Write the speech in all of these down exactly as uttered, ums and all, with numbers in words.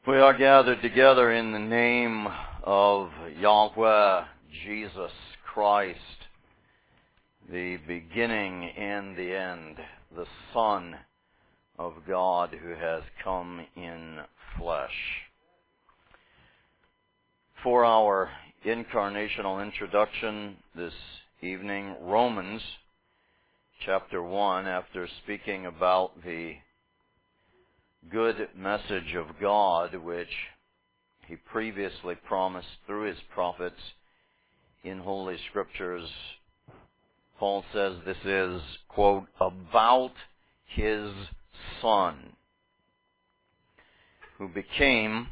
We are gathered together in the name of Yahweh, Jesus Christ, the beginning and the end, the Son of God who has come in flesh. For our incarnational introduction this evening, Romans chapter one, after speaking about the good message of God, which He previously promised through His prophets in Holy Scriptures, Paul says this is, quote, about His Son, who became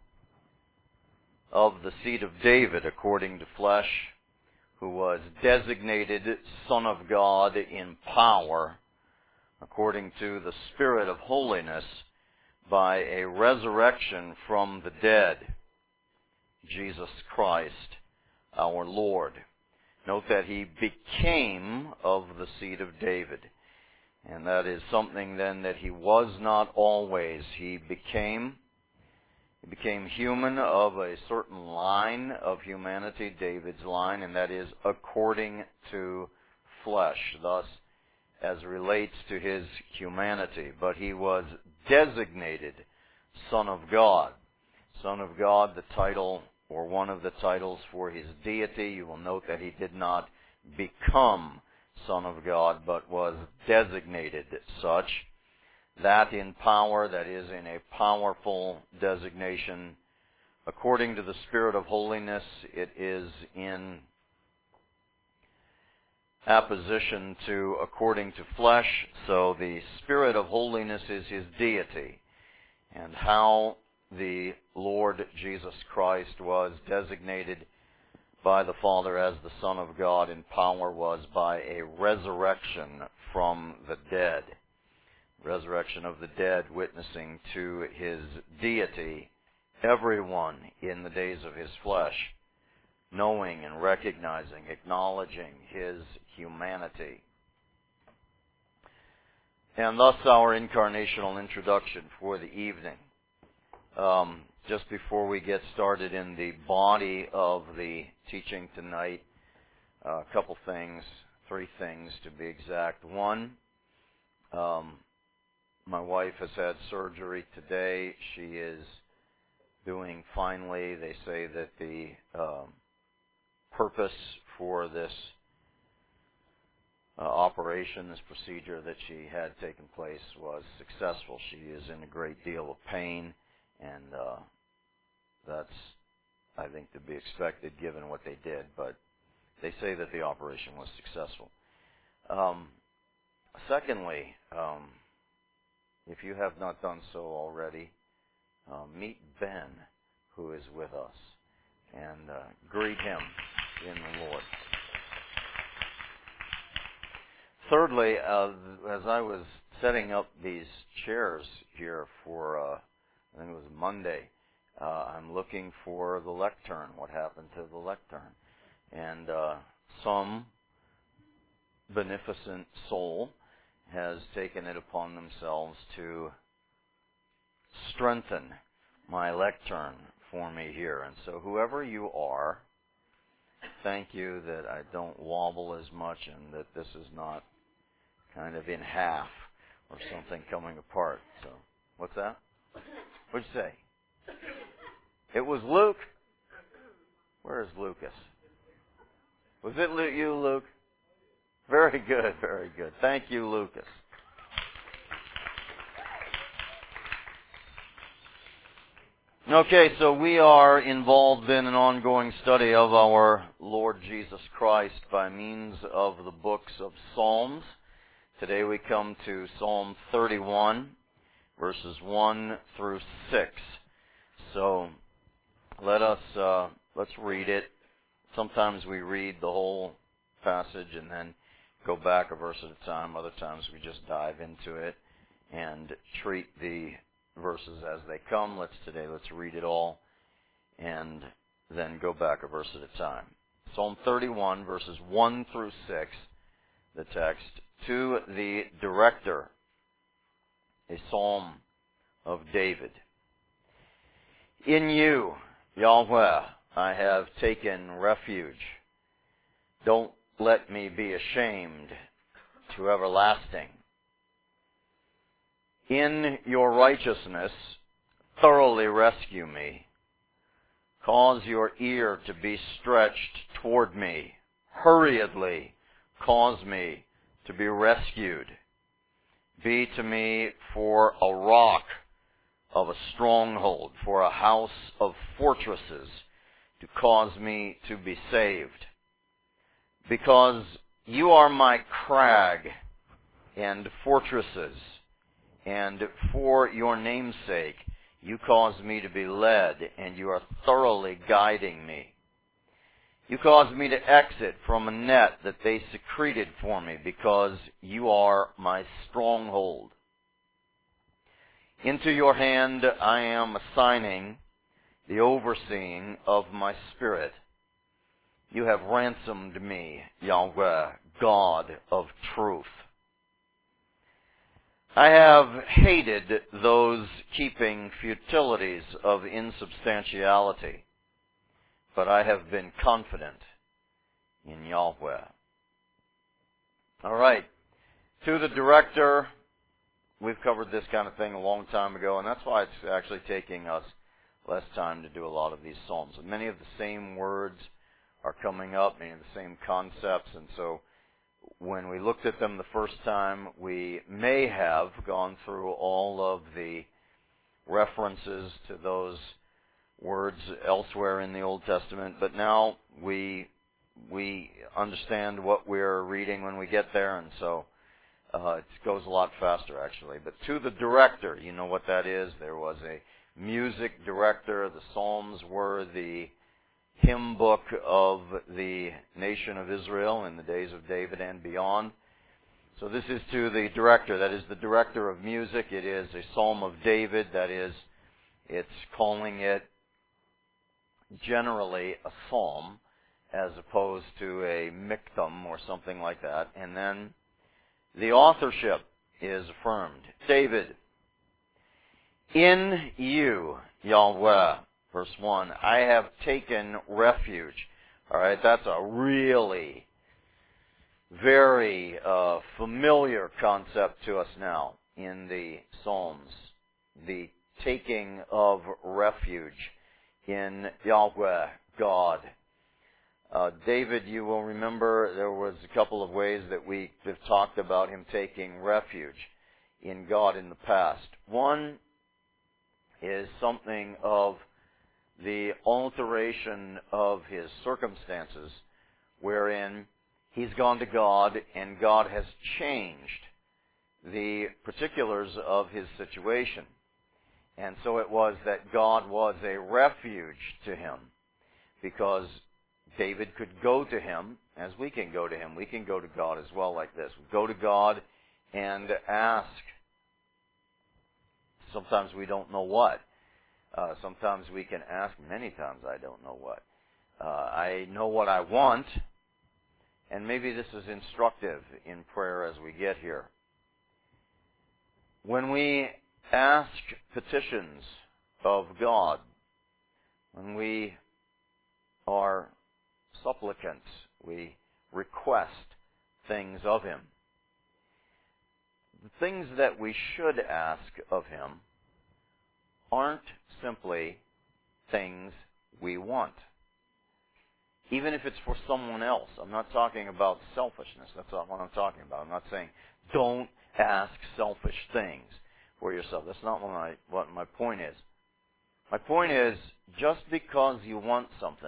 of the seed of David according to flesh, who was designated Son of God in power according to the Spirit of holiness, by a resurrection from the dead, Jesus Christ, our Lord. Note that He became of the seed of David. And that is something then that He was not always. He became, He became human of a certain line of humanity, David's line, and that is according to flesh. Thus, as relates to His humanity. But He was designated Son of God. Son of God, the title, or one of the titles for His deity. You will note that He did not become Son of God, but was designated such. That in power, that is in a powerful designation. According to the Spirit of holiness, it is in apposition to according to flesh. So the Spirit of holiness is His deity. And how the Lord Jesus Christ was designated by the Father as the Son of God in power was by a resurrection from the dead. Resurrection of the dead witnessing to His deity. Everyone in the days of His flesh knowing and recognizing, acknowledging His humanity. And thus our incarnational introduction for the evening. Um, just before we get started in the body of the teaching tonight, uh, a couple things, three things to be exact. One, um, my wife has had surgery today. She is doing finely. They say that the um, purpose for this uh, operation, this procedure that she had taken place was successful. She is in a great deal of pain, and uh, that's, I think, to be expected given what they did, but they say that the operation was successful. Um, secondly, um, if you have not done so already, uh, meet Ben, who is with us, and uh, greet him in the Lord. Thirdly, uh, as I was setting up these chairs here for, uh, I think it was Monday, uh, I'm looking for the lectern. What happened to the lectern? And uh, some beneficent soul has taken it upon themselves to strengthen my lectern for me here. And so whoever you are, thank you that I don't wobble as much and that this is not kind of in half or something coming apart. So, what's that? What'd you say? It was Luke? Where is Lucas? Was it you, Luke? Very good, very good. Thank you, Lucas. Okay, so we are involved in an ongoing study of our Lord Jesus Christ by means of the books of Psalms. Today we come to Psalm thirty-one, verses one through six. So let us, uh, let's read it. Sometimes we read the whole passage and then go back a verse at a time. Other times we just dive into it and treat the verses as they come. Let's today, let's read it all and then go back a verse at a time. Psalm thirty-one, verses one through six, the text. To the director, a psalm of David. In you, Yahweh, I have taken refuge. Don't let me be ashamed to everlasting. In your righteousness, thoroughly rescue me. Cause your ear to be stretched toward me. Hurriedly cause me to be rescued. Be to me for a rock of a stronghold, for a house of fortresses, to cause me to be saved. Because you are my crag and fortresses, and for your name's sake, you cause me to be led, and you are thoroughly guiding me. You cause me to exit from a net that they secreted for me, because you are my stronghold. Into your hand I am assigning the overseeing of my spirit. You have ransomed me, Yahweh, God of truth. I have hated those keeping futilities of insubstantiality, but I have been confident in Yahweh. All right. To the director, we've covered this kind of thing a long time ago, and that's why it's actually taking us less time to do a lot of these psalms. Many of the same words are coming up, many of the same concepts, and so when we looked at them the first time, we may have gone through all of the references to those words elsewhere in the Old Testament, but now we we understand what we're reading when we get there, and so uh, it goes a lot faster, actually. But to the director, you know what that is. There was a music director. The Psalms were the hymn book of the nation of Israel in the days of David and beyond. So this is to the director. That is the director of music. It is a Psalm of David. That is, it's calling it generally a psalm as opposed to a miktam or something like that. And then the authorship is affirmed. David, in you, Yahweh, verse one, I have taken refuge. All right, that's a really very uh, familiar concept to us now in the Psalms. The taking of refuge in Yahweh, God. Uh, David, you will remember there was a couple of ways that we have talked about him taking refuge in God in the past. One is something of the alteration of his circumstances, wherein he's gone to God and God has changed the particulars of his situation. And so it was that God was a refuge to him, because David could go to him as we can go to him. We can go to God as well like this. We go to God and ask. Sometimes we don't know what. Uh, sometimes we can ask. Many times I don't know what. Uh, I know what I want, and maybe this is instructive in prayer as we get here. When we ask petitions of God, when we are supplicants, we request things of Him. The things that we should ask of Him aren't simply things we want. Even if it's for someone else. I'm not talking about selfishness. That's not what I'm talking about. I'm not saying don't ask selfish things for yourself. That's not what my, what my point is. My point is, just because you want something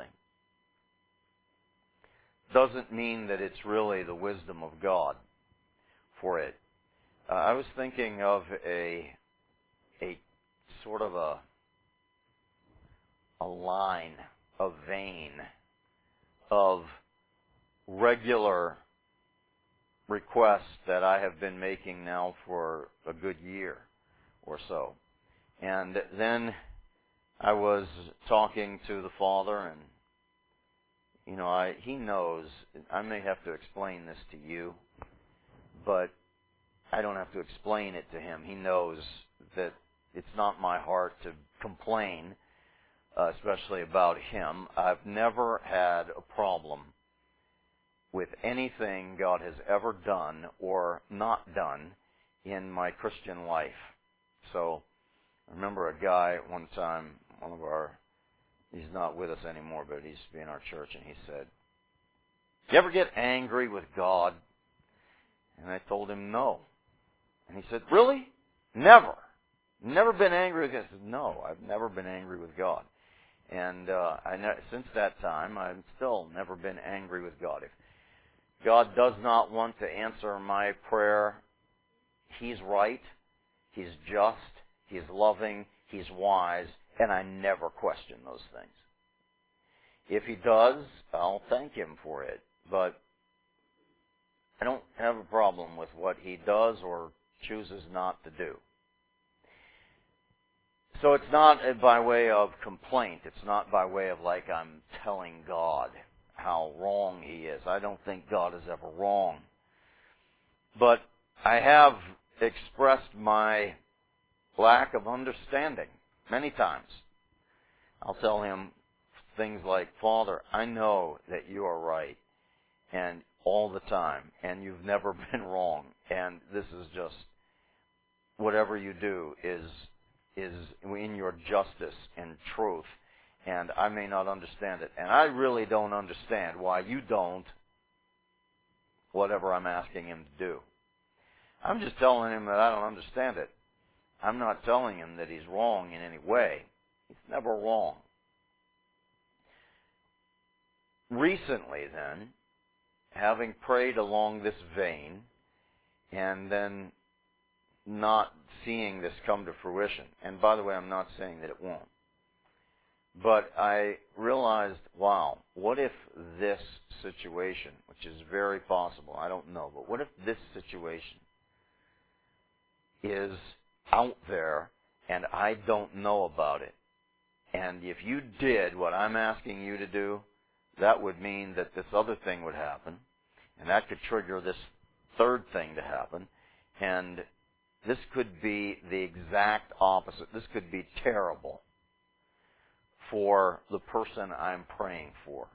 doesn't mean that it's really the wisdom of God for it. Uh, I was thinking of a a sort of a a line, a vein of regular requests that I have been making now for a good year or so. And then I was talking to the Father, and you know, I He knows. I may have to explain this to you, but I don't have to explain it to Him. He knows that it's not my heart to complain uh, especially about him. I've never had a problem with anything God has ever done or not done in my Christian life. So I remember a guy one time, one of our, he's not with us anymore, but he used to be in our church, and he said, "You ever get angry with God?" And I told him no. And he said, "Really? Never. Never been angry with God?" I said, "No, I've never been angry with God." And uh, I know, since that time, I've still never been angry with God. If God does not want to answer my prayer, He's right, He's just, He's loving, He's wise, and I never question those things. If He does, I'll thank Him for it. But I don't have a problem with what He does or chooses not to do. So it's not by way of complaint. It's not by way of like I'm telling God how wrong He is. I don't think God is ever wrong. But I have expressed my lack of understanding many times. I'll tell Him things like, "Father, I know that You are right, and all the time, and You've never been wrong, and this is just, whatever You do is is in Your justice and truth, and I may not understand it. And I really don't understand why You don't whatever I'm asking Him to do." I'm just telling Him that I don't understand it. I'm not telling Him that He's wrong in any way. He's never wrong. Recently, then, having prayed along this vein, and then not seeing this come to fruition, and by the way, I'm not saying that it won't, but I realized, wow, what if this situation, which is very possible, I don't know, but what if this situation is out there and I don't know about it? And if You did what I'm asking You to do, that would mean that this other thing would happen, and that could trigger this third thing to happen, and this could be the exact opposite. This could be terrible for the person I'm praying for.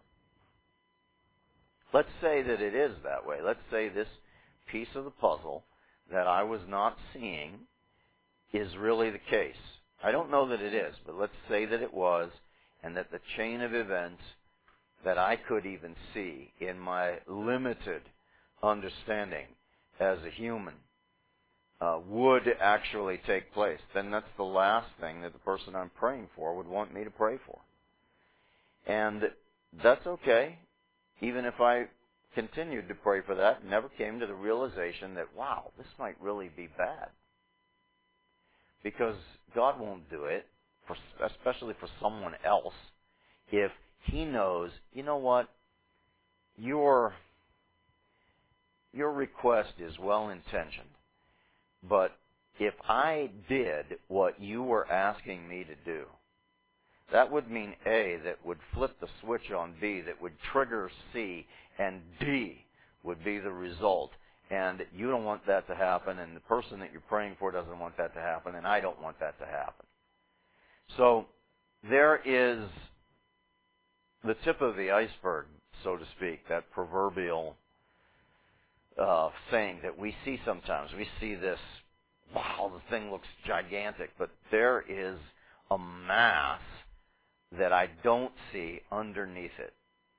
Let's say that it is that way. Let's say this piece of the puzzle that I was not seeing is really the case. I don't know that it is, but let's say that it was, and that the chain of events that I could even see in my limited understanding as a human uh, would actually take place. Then that's the last thing that the person I'm praying for would want me to pray for. And that's okay, even if I continued to pray for that and never came to the realization that, wow, this might really be bad. Because God won't do it, for, especially for someone else, if He knows, you know what, your, your request is well-intentioned, but if I did what You were asking me to do, that would mean A, that would flip the switch on B, that would trigger C, and D would be the result. And You don't want that to happen, and the person that You're praying for doesn't want that to happen, and I don't want that to happen. So there is the tip of the iceberg, so to speak, that proverbial uh, saying that we see sometimes. We see this, wow, the thing looks gigantic, but there is a mass that I don't see underneath it.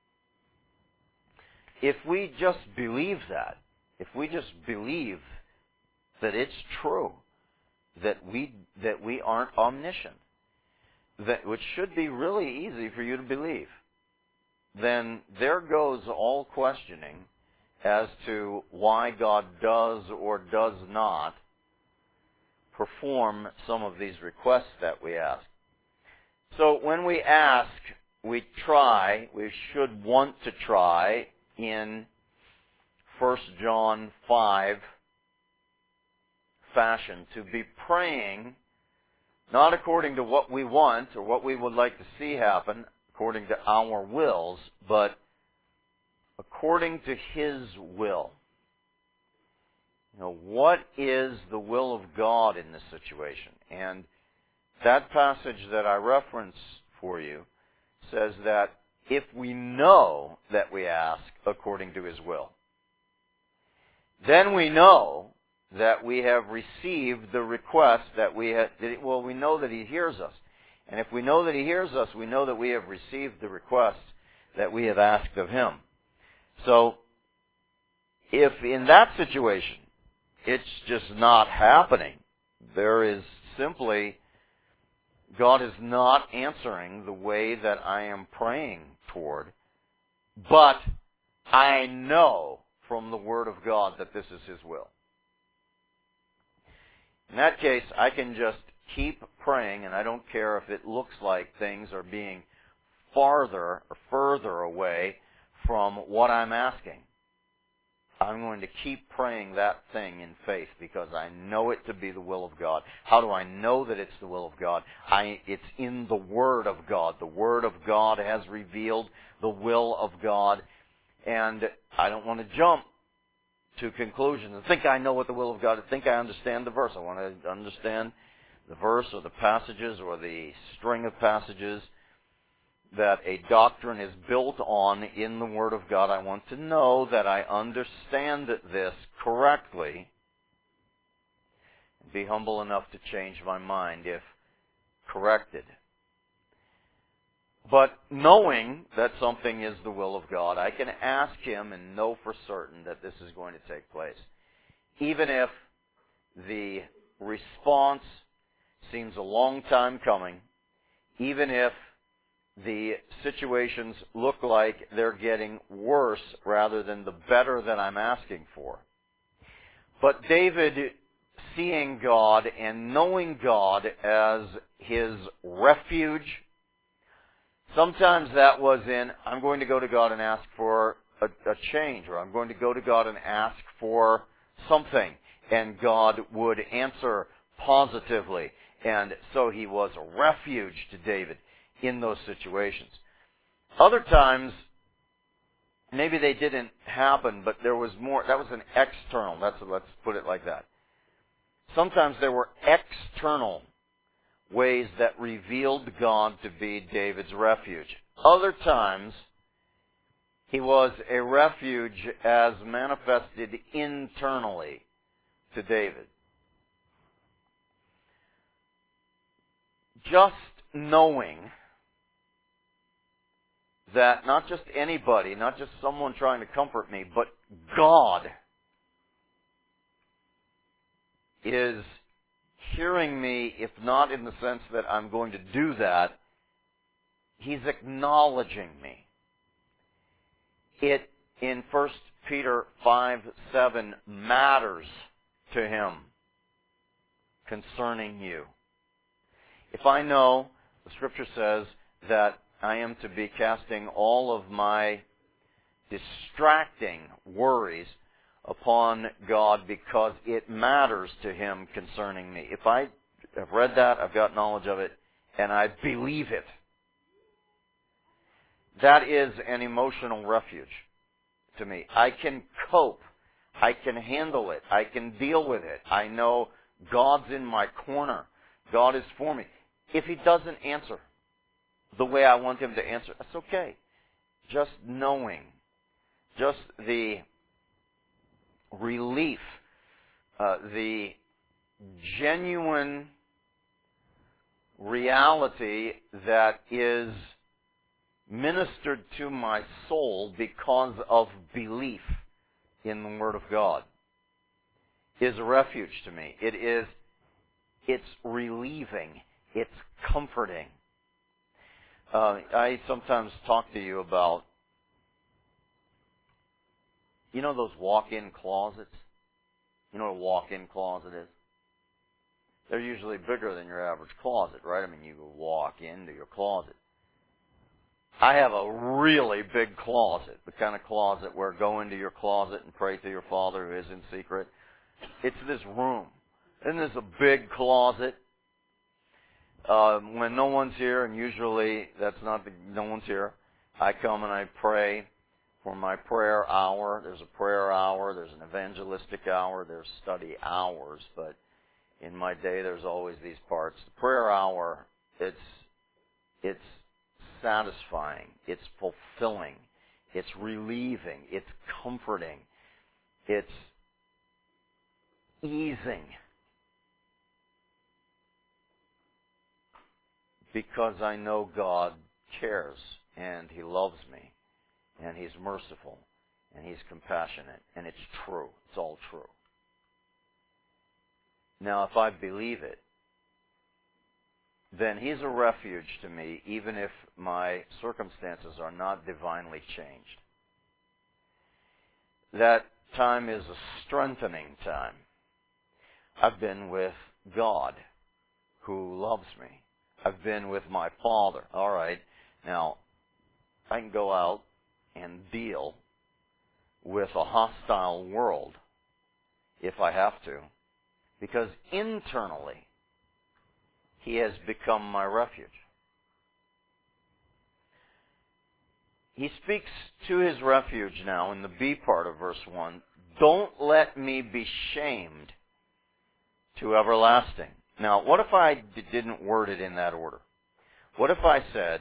If we just believe that, if we just believe that it's true, that we that we aren't omniscient, that which should be really easy for you to believe, then there goes all questioning as to why God does or does not perform some of these requests that we ask. So when we ask, we try, we should want to try in First John five fashion to be praying not according to what we want or what we would like to see happen, according to our wills, but according to His will. You know, what is the will of God in this situation? And that passage that I reference for you says that if we know that we ask according to His will, then we know that we have received the request that we had, well, we know that He hears us. And if we know that He hears us, we know that we have received the request that we have asked of Him. So, if in that situation, it's just not happening, there is simply, God is not answering the way that I am praying toward, but I know from the Word of God that this is His will. In that case, I can just keep praying, and I don't care if it looks like things are being farther or further away from what I'm asking. I'm going to keep praying that thing in faith because I know it to be the will of God. How do I know that it's the will of God? I, it's in the Word of God. The Word of God has revealed the will of God, and I don't want to jump to conclusions and think I know what the will of God is, think I understand the verse. I want to understand the verse or the passages or the string of passages that a doctrine is built on in the Word of God. I want to know that I understand this correctly. Be humble enough to change my mind if corrected. But knowing that something is the will of God, I can ask Him and know for certain that this is going to take place. Even if the response seems a long time coming, even if the situations look like they're getting worse rather than the better that I'm asking for. But David, seeing God and knowing God as his refuge, sometimes that was in, I'm going to go to God and ask for a, a change, or I'm going to go to God and ask for something, and God would answer positively. And so He was a refuge to David in those situations. Other times, maybe they didn't happen, but there was more, that was an external, that's, let's put it like that. Sometimes there were external ways that revealed God to be David's refuge. Other times, He was a refuge as manifested internally to David. Just knowing that not just anybody, not just someone trying to comfort me, but God is hearing me, if not in the sense that I'm going to do that, He's acknowledging me. It, in First Peter five seven, matters to Him concerning you. If I know, the Scripture says, that I am to be casting all of my distracting worries upon God because it matters to Him concerning me. If I have read that, I've got knowledge of it, and I believe it, that is an emotional refuge to me. I can cope. I can handle it. I can deal with it. I know God's in my corner. God is for me. If He doesn't answer the way I want Him to answer, that's okay. Just knowing, just the relief, uh, the genuine reality that is ministered to my soul because of belief in the Word of God is a refuge to me. It is, it's relieving. It's comforting. Uh, I sometimes talk to you about, you know those walk-in closets? You know what a walk-in closet is? They're usually bigger than your average closet, right? I mean, you walk into your closet. I have a really big closet, the kind of closet where go into your closet and pray to your Father who is in secret. It's this room. Isn't this a big closet? Uh, when no one's here, and usually that's not the, no one's here, I come and I pray for my prayer hour. There's a prayer hour, there's an evangelistic hour, there's study hours, but in my day there's always these parts. The prayer hour, it's it's satisfying, it's fulfilling, it's relieving, it's comforting, it's easing. Because I know God cares, and He loves me, and He's merciful, and He's compassionate, and it's true. It's all true. Now, if I believe it, then He's a refuge to me, even if my circumstances are not divinely changed. That time is a strengthening time. I've been with God, who loves me. I've been with my Father. All right, now, I can go out and deal with a hostile world if I have to, because internally, He has become my refuge. He speaks to His refuge now in the B part of verse one. Don't let me be shamed to everlasting. Now, what if I d- didn't word it in that order? What if I said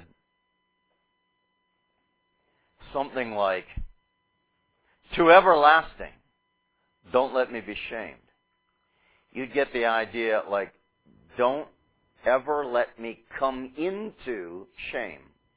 something like, to everlasting, don't let me be shamed? You'd get the idea like, don't ever let me come into shame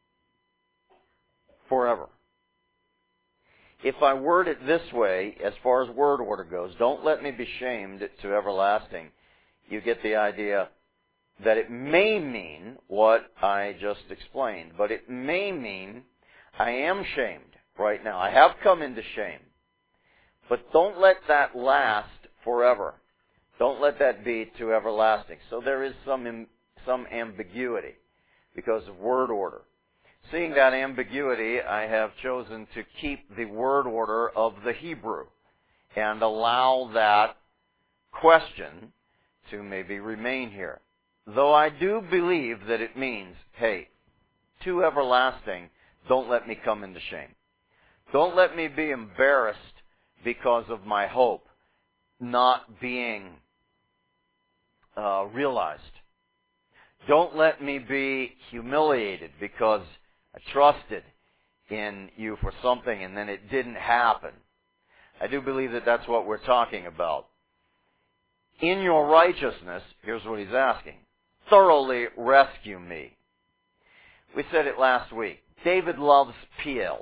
forever. If I word it this way, as far as word order goes, don't let me be shamed to everlasting, you get the idea that it may mean what I just explained, but it may mean I am shamed right now. I have come into shame. But don't let that last forever. Don't let that be to everlasting. So there is some some ambiguity because of word order. Seeing that ambiguity, I have chosen to keep the word order of the Hebrew and allow that question to maybe remain here. Though I do believe that it means, hey, to everlasting, don't let me come into shame. Don't let me be embarrassed because of my hope not being uh, realized. Don't let me be humiliated because I trusted in you for something and then it didn't happen. I do believe that that's what we're talking about. In your righteousness, here's what he's asking, thoroughly rescue me. We said it last week. David loves P Ls.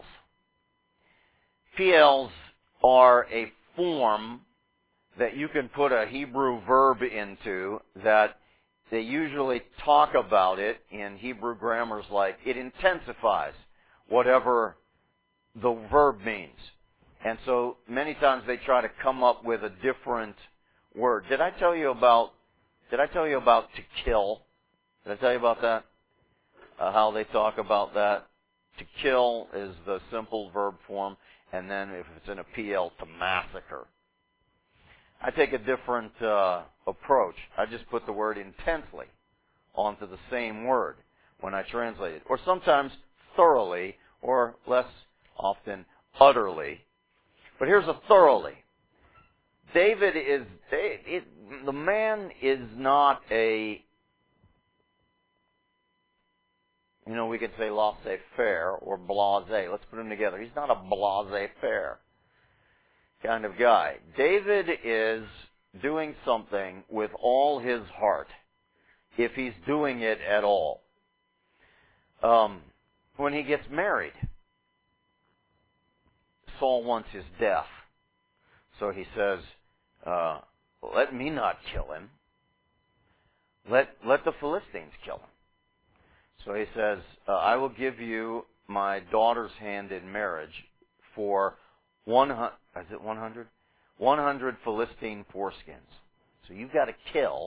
P Ls are a form that you can put a Hebrew verb into that they usually talk about it in Hebrew grammars like it intensifies whatever the verb means. And so many times they try to come up with a different word. Did I tell you about, did I tell you about to kill? Did I tell you about that? Uh, how they talk about that? To kill is the simple verb form, and then if it's in a P L, to massacre. I take a different uh, approach. I just put the word intensely onto the same word when I translate it. Or sometimes thoroughly, or less often utterly. But here's a thoroughly. David is, it, the man is not a, you know, we could say laissez-faire or blasé. Let's put them together. He's not a blasé-faire kind of guy. David is doing something with all his heart, if he's doing it at all. Um, when he gets married, Saul wants his death. So he says, uh, let me not kill him. Let, let the Philistines kill him. So he says, uh, I will give you my daughter's hand in marriage for one hundred, is it one hundred? one hundred Philistine foreskins. So you've got to kill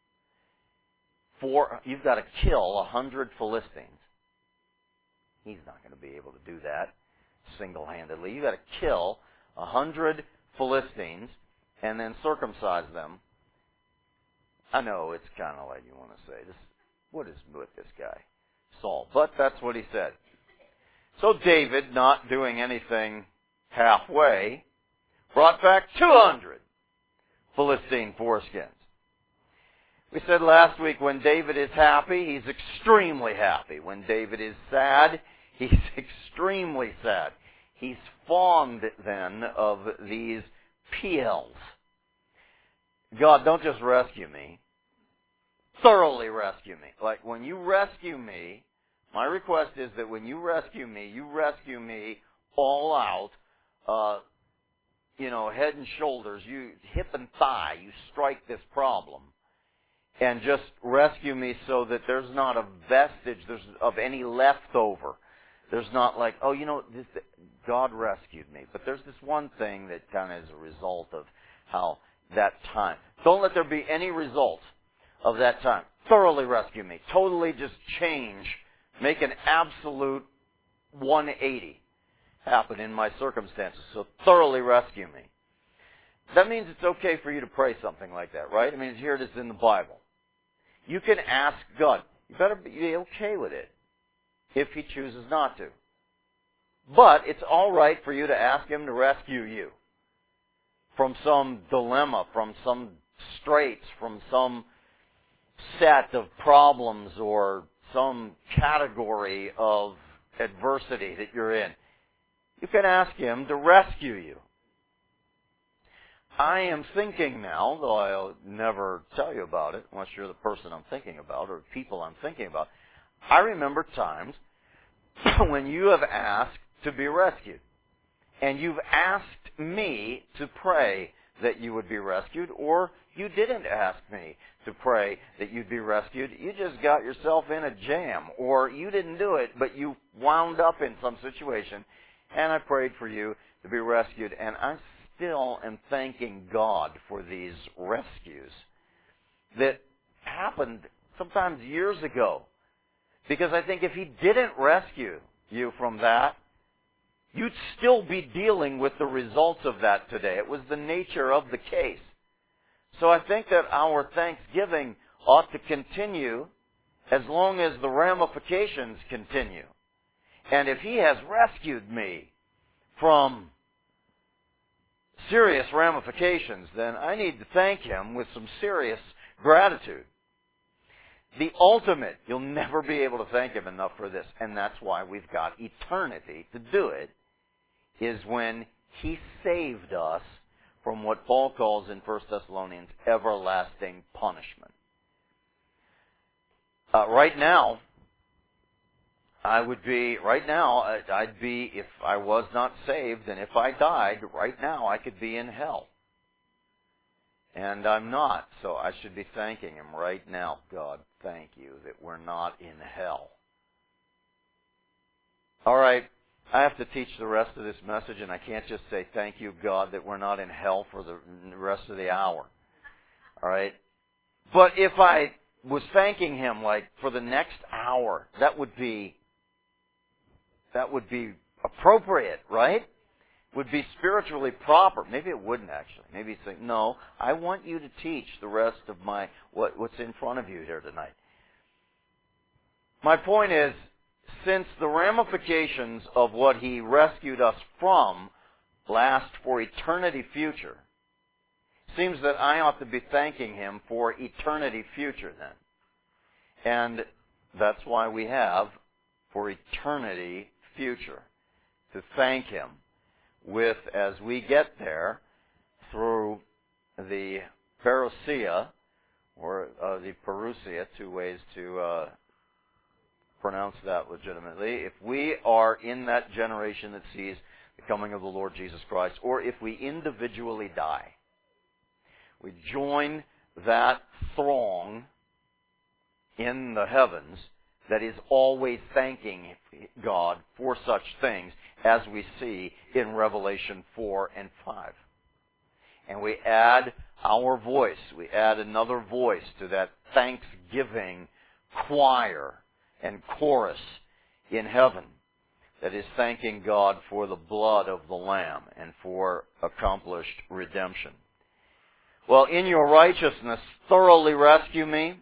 four, you've got to kill one hundred Philistines. He's not going to be able to do that single-handedly. You've got to kill one hundred Philistines and then circumcise them. I know it's kind of like you want to say, this, what is with this guy, Saul? But that's what he said. So David, not doing anything halfway, brought back two hundred Philistine foreskins. We said last week, when David is happy, he's extremely happy. When David is sad, he's extremely sad. He's fond, then, of these P Ls. God, don't just rescue me. Thoroughly rescue me. Like, when you rescue me, my request is that when you rescue me, you rescue me all out, uh, you know, head and shoulders, you hip and thigh, you strike this problem. And just rescue me so that there's not a vestige there's of any leftover. There's not like, oh, you know, this, God rescued me. But there's this one thing that kind of is a result of how that time. Don't let there be any result of that time. Thoroughly rescue me. Totally just change. Make an absolute one eighty happen in my circumstances. So thoroughly rescue me. That means it's okay for you to pray something like that, right? I mean, here it is in the Bible. You can ask God. You better be okay with it if He chooses not to. But it's all right for you to ask Him to rescue you from some dilemma, from some straits, from some set of problems or some category of adversity that you're in. You can ask Him to rescue you. I am thinking now, though I'll never tell you about it unless you're the person I'm thinking about or people I'm thinking about. I remember times when you have asked to be rescued. And you've asked me to pray that you would be rescued, or you didn't ask me to pray that you'd be rescued. You just got yourself in a jam, or you didn't do it, but you wound up in some situation, and I prayed for you to be rescued. And I still am thanking God for these rescues that happened sometimes years ago. Because I think if He didn't rescue you from that, you'd still be dealing with the results of that today. It was the nature of the case. So I think that our thanksgiving ought to continue as long as the ramifications continue. And if He has rescued me from serious ramifications, then I need to thank Him with some serious gratitude. The ultimate, you'll never be able to thank Him enough for this, and that's why we've got eternity to do it, is when He saved us from what Paul calls in First Thessalonians everlasting punishment. Uh, right now, I would be, right now, I'd be, if I was not saved, and if I died, right now I could be in hell. And I'm not, so I should be thanking Him right now. God, thank you that we're not in hell. All right, I have to teach the rest of this message, and I can't just say, thank you, God, that we're not in hell for the rest of the hour. All right? But if I was thanking Him, like, for the next hour, that would be, that would be appropriate, right? Would be spiritually proper. Maybe it wouldn't, actually. Maybe it's like, no, I want you to teach the rest of my what, what's in front of you here tonight. My point is, since the ramifications of what He rescued us from last for eternity future, seems that I ought to be thanking Him for eternity future then. And that's why we have for eternity future to thank Him with, as we get there, through the parousia, or uh, the parousia, two ways to uh, pronounce that legitimately. If we are in that generation that sees the coming of the Lord Jesus Christ, or if we individually die, we join that throng in the heavens that is always thanking God for such things, as we see in Revelation four and five. And we add our voice, we add another voice to that thanksgiving choir and chorus in heaven that is thanking God for the blood of the Lamb and for accomplished redemption. Well, in your righteousness, thoroughly rescue me.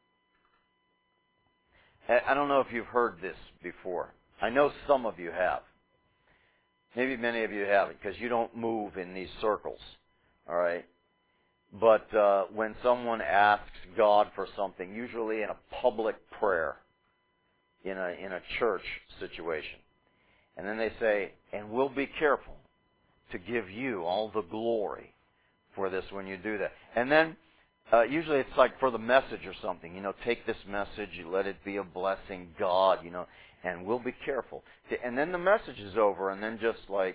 I don't know if you've heard this before. I know some of you have. Maybe many of you haven't, because you don't move in these circles. All right? But uh, when someone asks God for something, usually in a public prayer, in a in a church situation, and then they say, and we'll be careful to give you all the glory for this when you do that. And then uh, usually it's like for the message or something, you know, take this message, you let it be a blessing, God, you know, and we'll be careful. And then the message is over, and then just like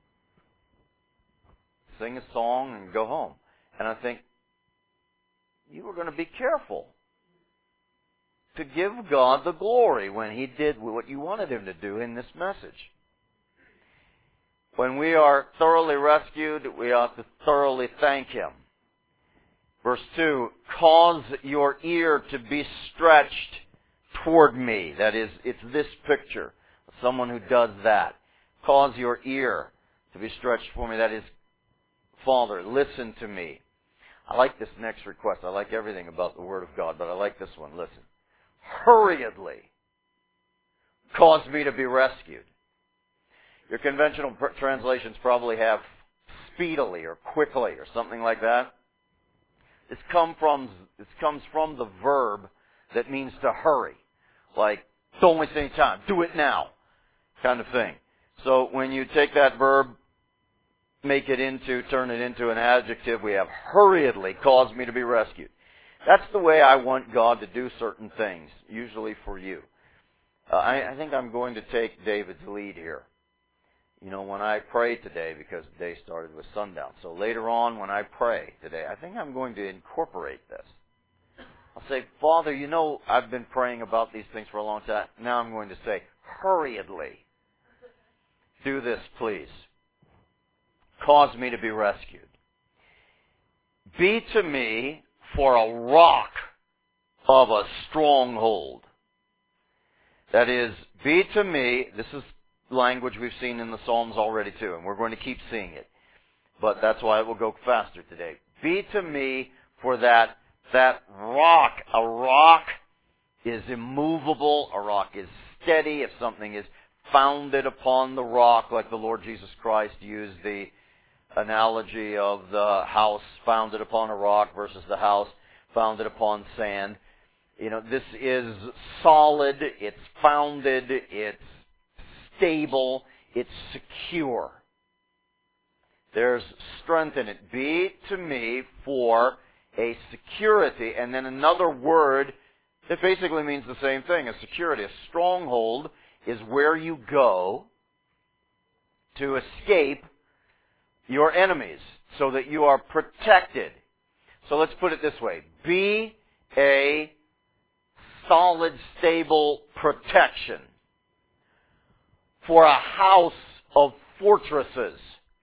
sing a song and go home. And I think, you were going to be careful to give God the glory when He did what you wanted Him to do in this message. When we are thoroughly rescued, we ought to thoroughly thank Him. Verse two, cause your ear to be stretched toward me. That is, it's this picture of someone who does that. Cause your ear to be stretched for me. That is, Father, listen to me. I like this next request. I like everything about the Word of God, but I like this one. Listen. Hurriedly cause me to be rescued. Your conventional pr- translations probably have speedily or quickly or something like that. This come from this comes from the verb that means to hurry. Like, don't waste any time. Do it now. Kind of thing. So when you take that verb, make it into, turn it into an adjective, we have hurriedly caused me to be rescued. That's the way I want God to do certain things, usually for you. Uh, I, I think I'm going to take David's lead here. You know, when I pray today, because the day started with sundown, so later on when I pray today, I think I'm going to incorporate this. I'll say, Father, you know I've been praying about these things for a long time. Now I'm going to say, hurriedly, do this, please. Cause me to be rescued. Be to me for a rock of a stronghold. That is, be to me, this is language we've seen in the Psalms already too, and we're going to keep seeing it. But that's why it will go faster today. Be to me for that, that rock. A rock is immovable. A rock is steady. If something is founded upon the rock, like the Lord Jesus Christ used the analogy of the house founded upon a rock versus the house founded upon sand. You know, this is solid, it's founded, it's stable, it's secure. There's strength in it. Be to me for a security, and then another word that basically means the same thing as security. A stronghold is where you go to escape your enemies, so that you are protected. So let's put it this way. Be a solid, stable protection for a house of fortresses.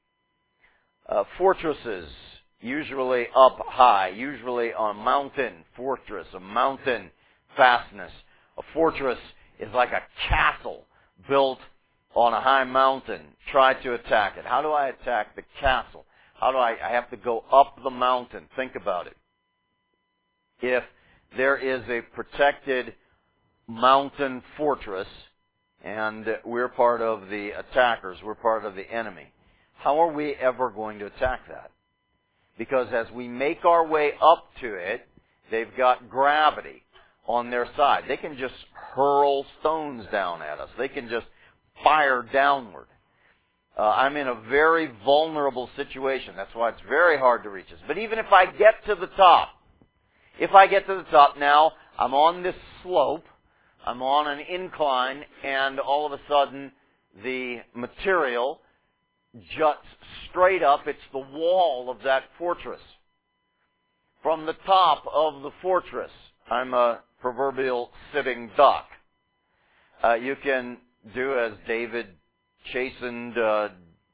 Uh, fortresses, usually up high, usually a mountain fortress, a mountain fastness. A fortress is like a castle built on a high mountain. Try to attack it. How do I attack the castle? How do I, I have to go up the mountain. Think about it. If there is a protected mountain fortress and we're part of the attackers, we're part of the enemy, how are we ever going to attack that? Because as we make our way up to it, they've got gravity on their side. They can just hurl stones down at us. They can just fire downward. Uh, I'm in a very vulnerable situation. That's why it's very hard to reach us. But even if I get to the top, if I get to the top now, I'm on this slope, I'm on an incline, and all of a sudden the material juts straight up. It's the wall of that fortress. From the top of the fortress, I'm a proverbial sitting duck. Uh, you can do as David chastened uh,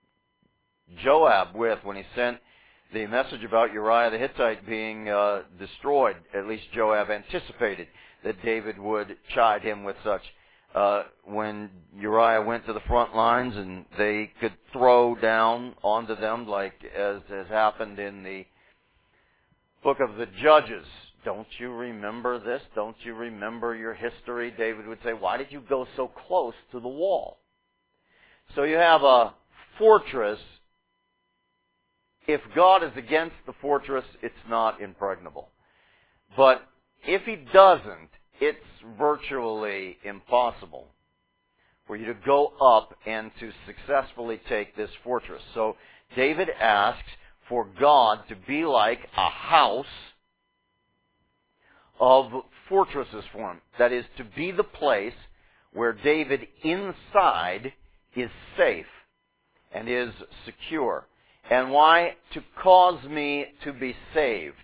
Joab with when he sent the message about Uriah the Hittite being uh, destroyed. At least Joab anticipated that David would chide him with such. Uh, when Uriah went to the front lines and they could throw down onto them, like as has happened in the book of the Judges. Don't you remember this? Don't you remember your history? David would say, why did you go so close to the wall? So you have a fortress if God is against the fortress, it's not impregnable. But if he doesn't, it's virtually impossible for you to go up and to successfully take this fortress. So David asks for God to be like a house of fortresses for him. That is, to be the place where David inside is safe and is secure. And why? To cause me to be saved.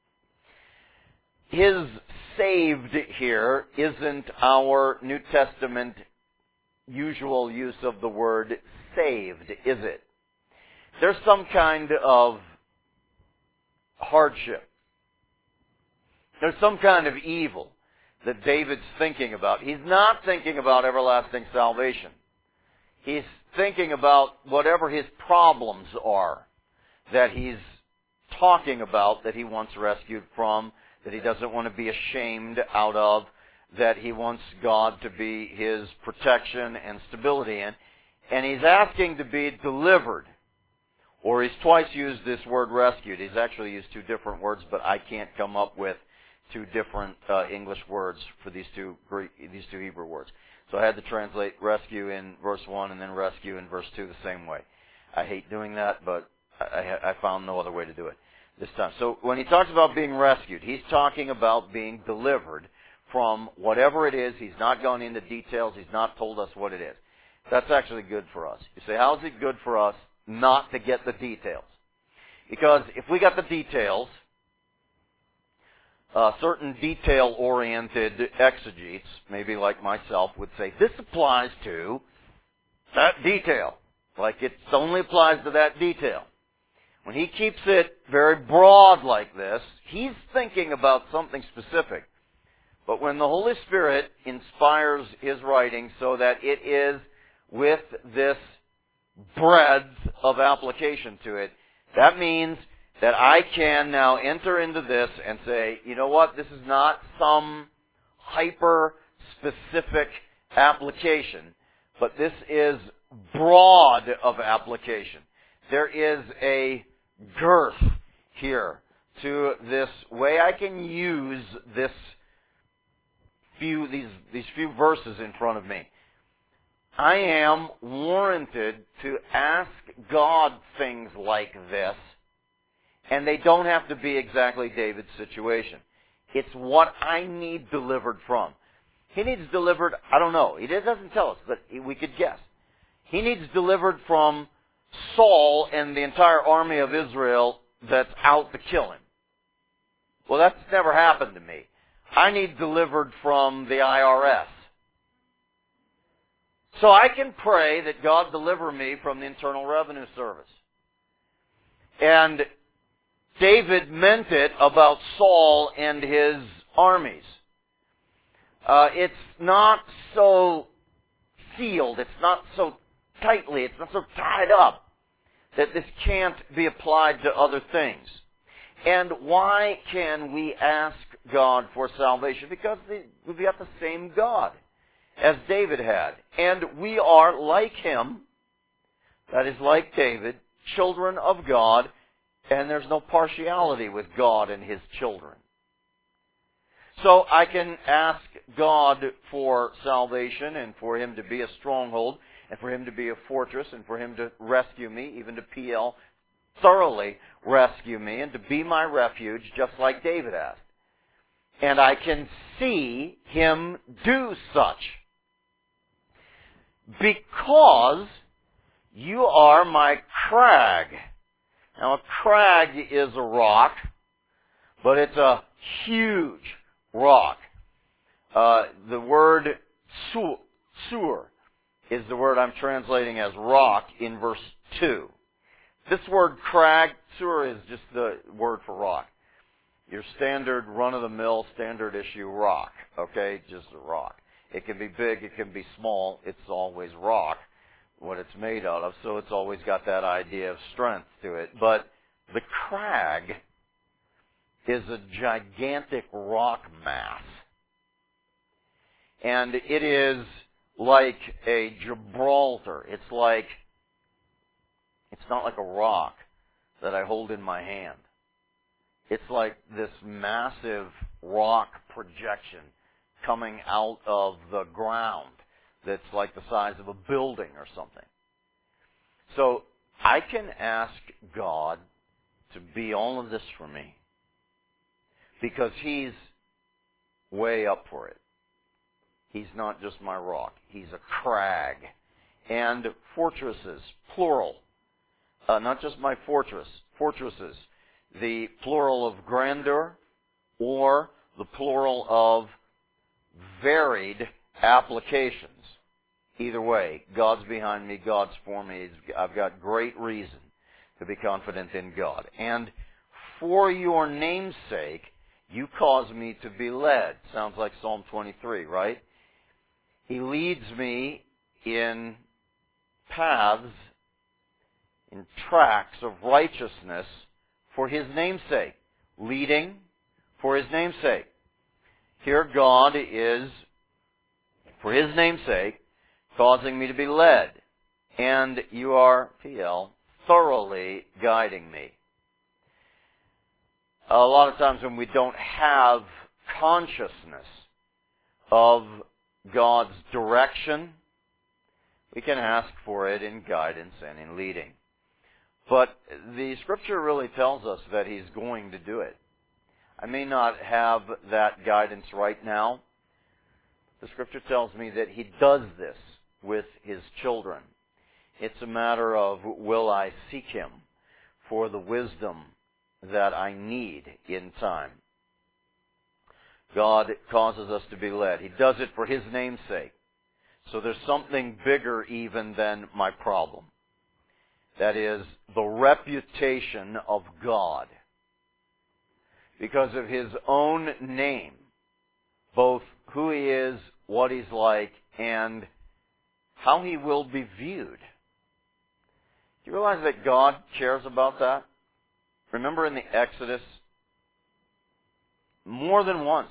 His saved here isn't our New Testament usual use of the word saved, is it? There's some kind of hardship. There's some kind of evil that David's thinking about. He's not thinking about everlasting salvation. He's thinking about whatever his problems are that he's talking about, that he wants rescued from, that he doesn't want to be ashamed out of, that he wants God to be his protection and stability in. And he's asking to be delivered. Or he's twice used this word rescued. He's actually used two different words, but I can't come up with two different uh, English words for these two Greek, these two Hebrew words. So I had to translate rescue in verse one and then rescue in verse two the same way. I hate doing that, but I, I found no other way to do it this time. So when he talks about being rescued, he's talking about being delivered from whatever it is. He's not gone into details. He's not told us what it is. That's actually good for us. You say, how is it good for us not to get the details? Because if we got the details, uh, certain detail-oriented exegetes, maybe like myself, would say, this applies to that detail. Like it only applies to that detail. When he keeps it very broad like this, he's thinking about something specific. But when the Holy Spirit inspires his writing so that it is with this breadth of application to it, that means that I can now enter into this and say, you know what, this is not some hyper-specific application, but this is broad of application. There is a girth here to this way I can use this few these these few verses in front of me. I am warranted to ask God things like this, and they don't have to be exactly David's situation. It's what I need delivered from. He needs delivered, I don't know, he doesn't tell us, but we could guess. He needs delivered from Saul and the entire army of Israel that's out to kill him. Well, that's never happened to me. I need delivered from the I R S. So I can pray that God deliver me from the Internal Revenue Service. And David meant it about Saul and his armies. Uh, it's not so sealed, it's not so tightly, it's not so tied up that this can't be applied to other things. And why can we ask God for salvation? Because we've got the same God as David had. And we are like him, that is like David, children of God, and there's no partiality with God and his children. So I can ask God for salvation and for him to be a stronghold and for him to be a fortress and for him to rescue me, even to P L, thoroughly rescue me and to be my refuge just like David asked. And I can see him do such. Because you are my crag. Now a crag is a rock, but it's a huge rock. Uh, the word sur, sur is the word I'm translating as rock in verse two. This word crag, sur, is just the word for rock. Your standard run-of-the-mill, standard issue rock, okay? Just a rock. It can be big, it can be small, it's always rock, what it's made out of, so it's always got that idea of strength to it. But the crag is a gigantic rock mass. And it is like a Gibraltar. It's like, it's not like a rock that I hold in my hand. It's like this massive rock projection coming out of the ground that's like the size of a building or something. So I can ask God to be all of this for me because He's way up for it. He's not just my rock. He's a crag. And fortresses, plural. Uh, not just my fortress, fortresses. The plural of grandeur or the plural of varied applications. Either way, God's behind me, God's for me. I've got great reason to be confident in God. And for your name's sake, you cause me to be led. Sounds like Psalm twenty-three, right? He leads me in paths, in tracks of righteousness for His name's sake. Leading for His name's sake. Here God is, for His name's sake, causing me to be led. And you are, P L, thoroughly guiding me. A lot of times when we don't have consciousness of God's direction, we can ask for it in guidance and in leading. But the Scripture really tells us that He's going to do it. I may not have that guidance right now. The Scripture tells me that He does this with His children. It's a matter of, will I seek Him for the wisdom that I need in time? God causes us to be led. He does it for His name's sake. So there's something bigger even than my problem. That is the reputation of God. Because of His own name, both who He is, what He's like, and how He will be viewed. Do you realize that God cares about that? Remember in the Exodus, more than once,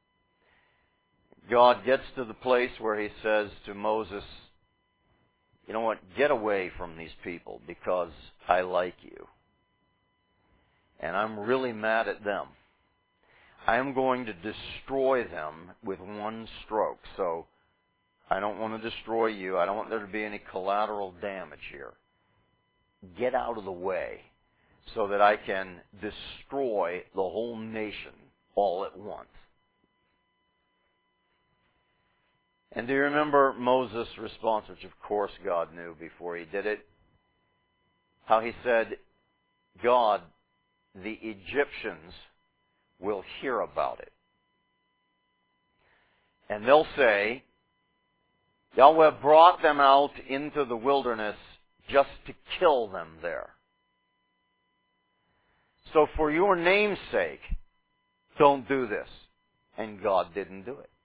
God gets to the place where He says to Moses, you know what, get away from these people because I like you. And I'm really mad at them. I am going to destroy them with one stroke. So I don't want to destroy you. I don't want there to be any collateral damage here. Get out of the way so that I can destroy the whole nation all at once. And do you remember Moses' response, which of course God knew before he did it? How he said, God, the Egyptians will hear about it. And they'll say, Yahweh brought them out into the wilderness just to kill them there. So for your name's sake, don't do this. And God didn't do it.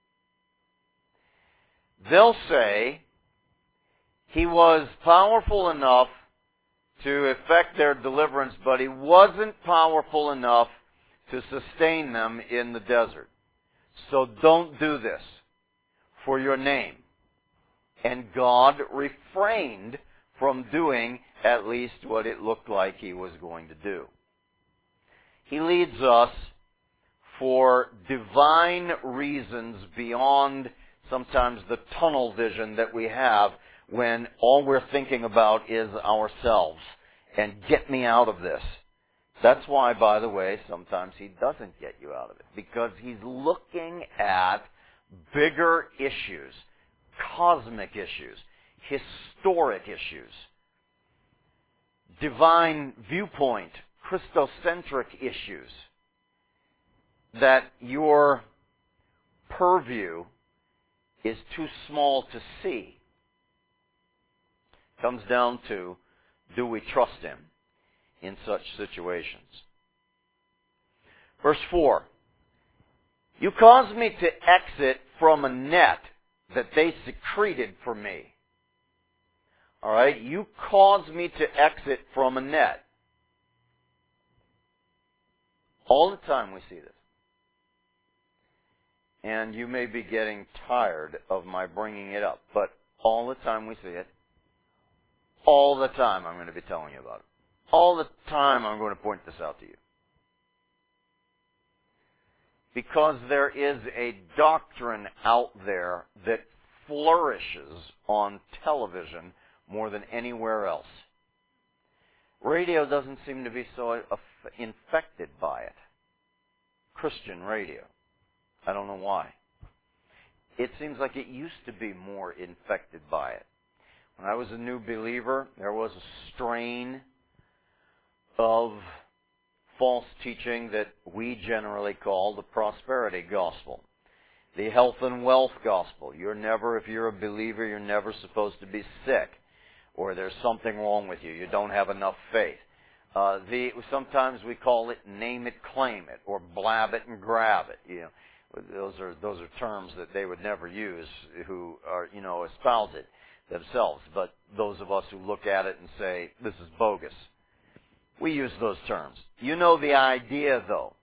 They'll say, He was powerful enough to effect their deliverance, but He wasn't powerful enough to sustain them in the desert. So don't do this for your name. And God refrained from doing at least what it looked like He was going to do. He leads us for divine reasons beyond sometimes the tunnel vision that we have when all we're thinking about is ourselves and get me out of this. That's why, by the way, sometimes He doesn't get you out of it, because He's looking at bigger issues, cosmic issues, historic issues, divine viewpoint, Christocentric issues that your purview is too small to see. Comes down to, do we trust Him in such situations? Verse four. You caused me to exit from a net that they secreted for me. Alright? You caused me to exit from a net. All the time we see this. And you may be getting tired of my bringing it up, but all the time we see it, all the time I'm going to be telling you about it. all the time I'm going to point this out to you. Because there is a doctrine out there that flourishes on television more than anywhere else. Radio doesn't seem to be so infected by it. Christian radio. I don't know why. It seems like it used to be more infected by it. When I was a new believer, there was a strain of false teaching that we generally call the prosperity gospel. The health and wealth gospel. You're never, if you're a believer, you're never supposed to be sick. Or there's something wrong with you. You don't have enough faith. Uh, the, sometimes we call it name it, claim it, or blab it and grab it. You know, those are those are terms that they would never use who are, you know, espouse it themselves. But those of us who look at it and say, this is bogus, we use those terms. You know the idea, though,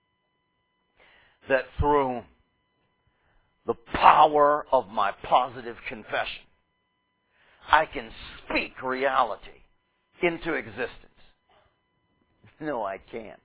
that through the power of my positive confession, I can speak reality into existence. No, I can't.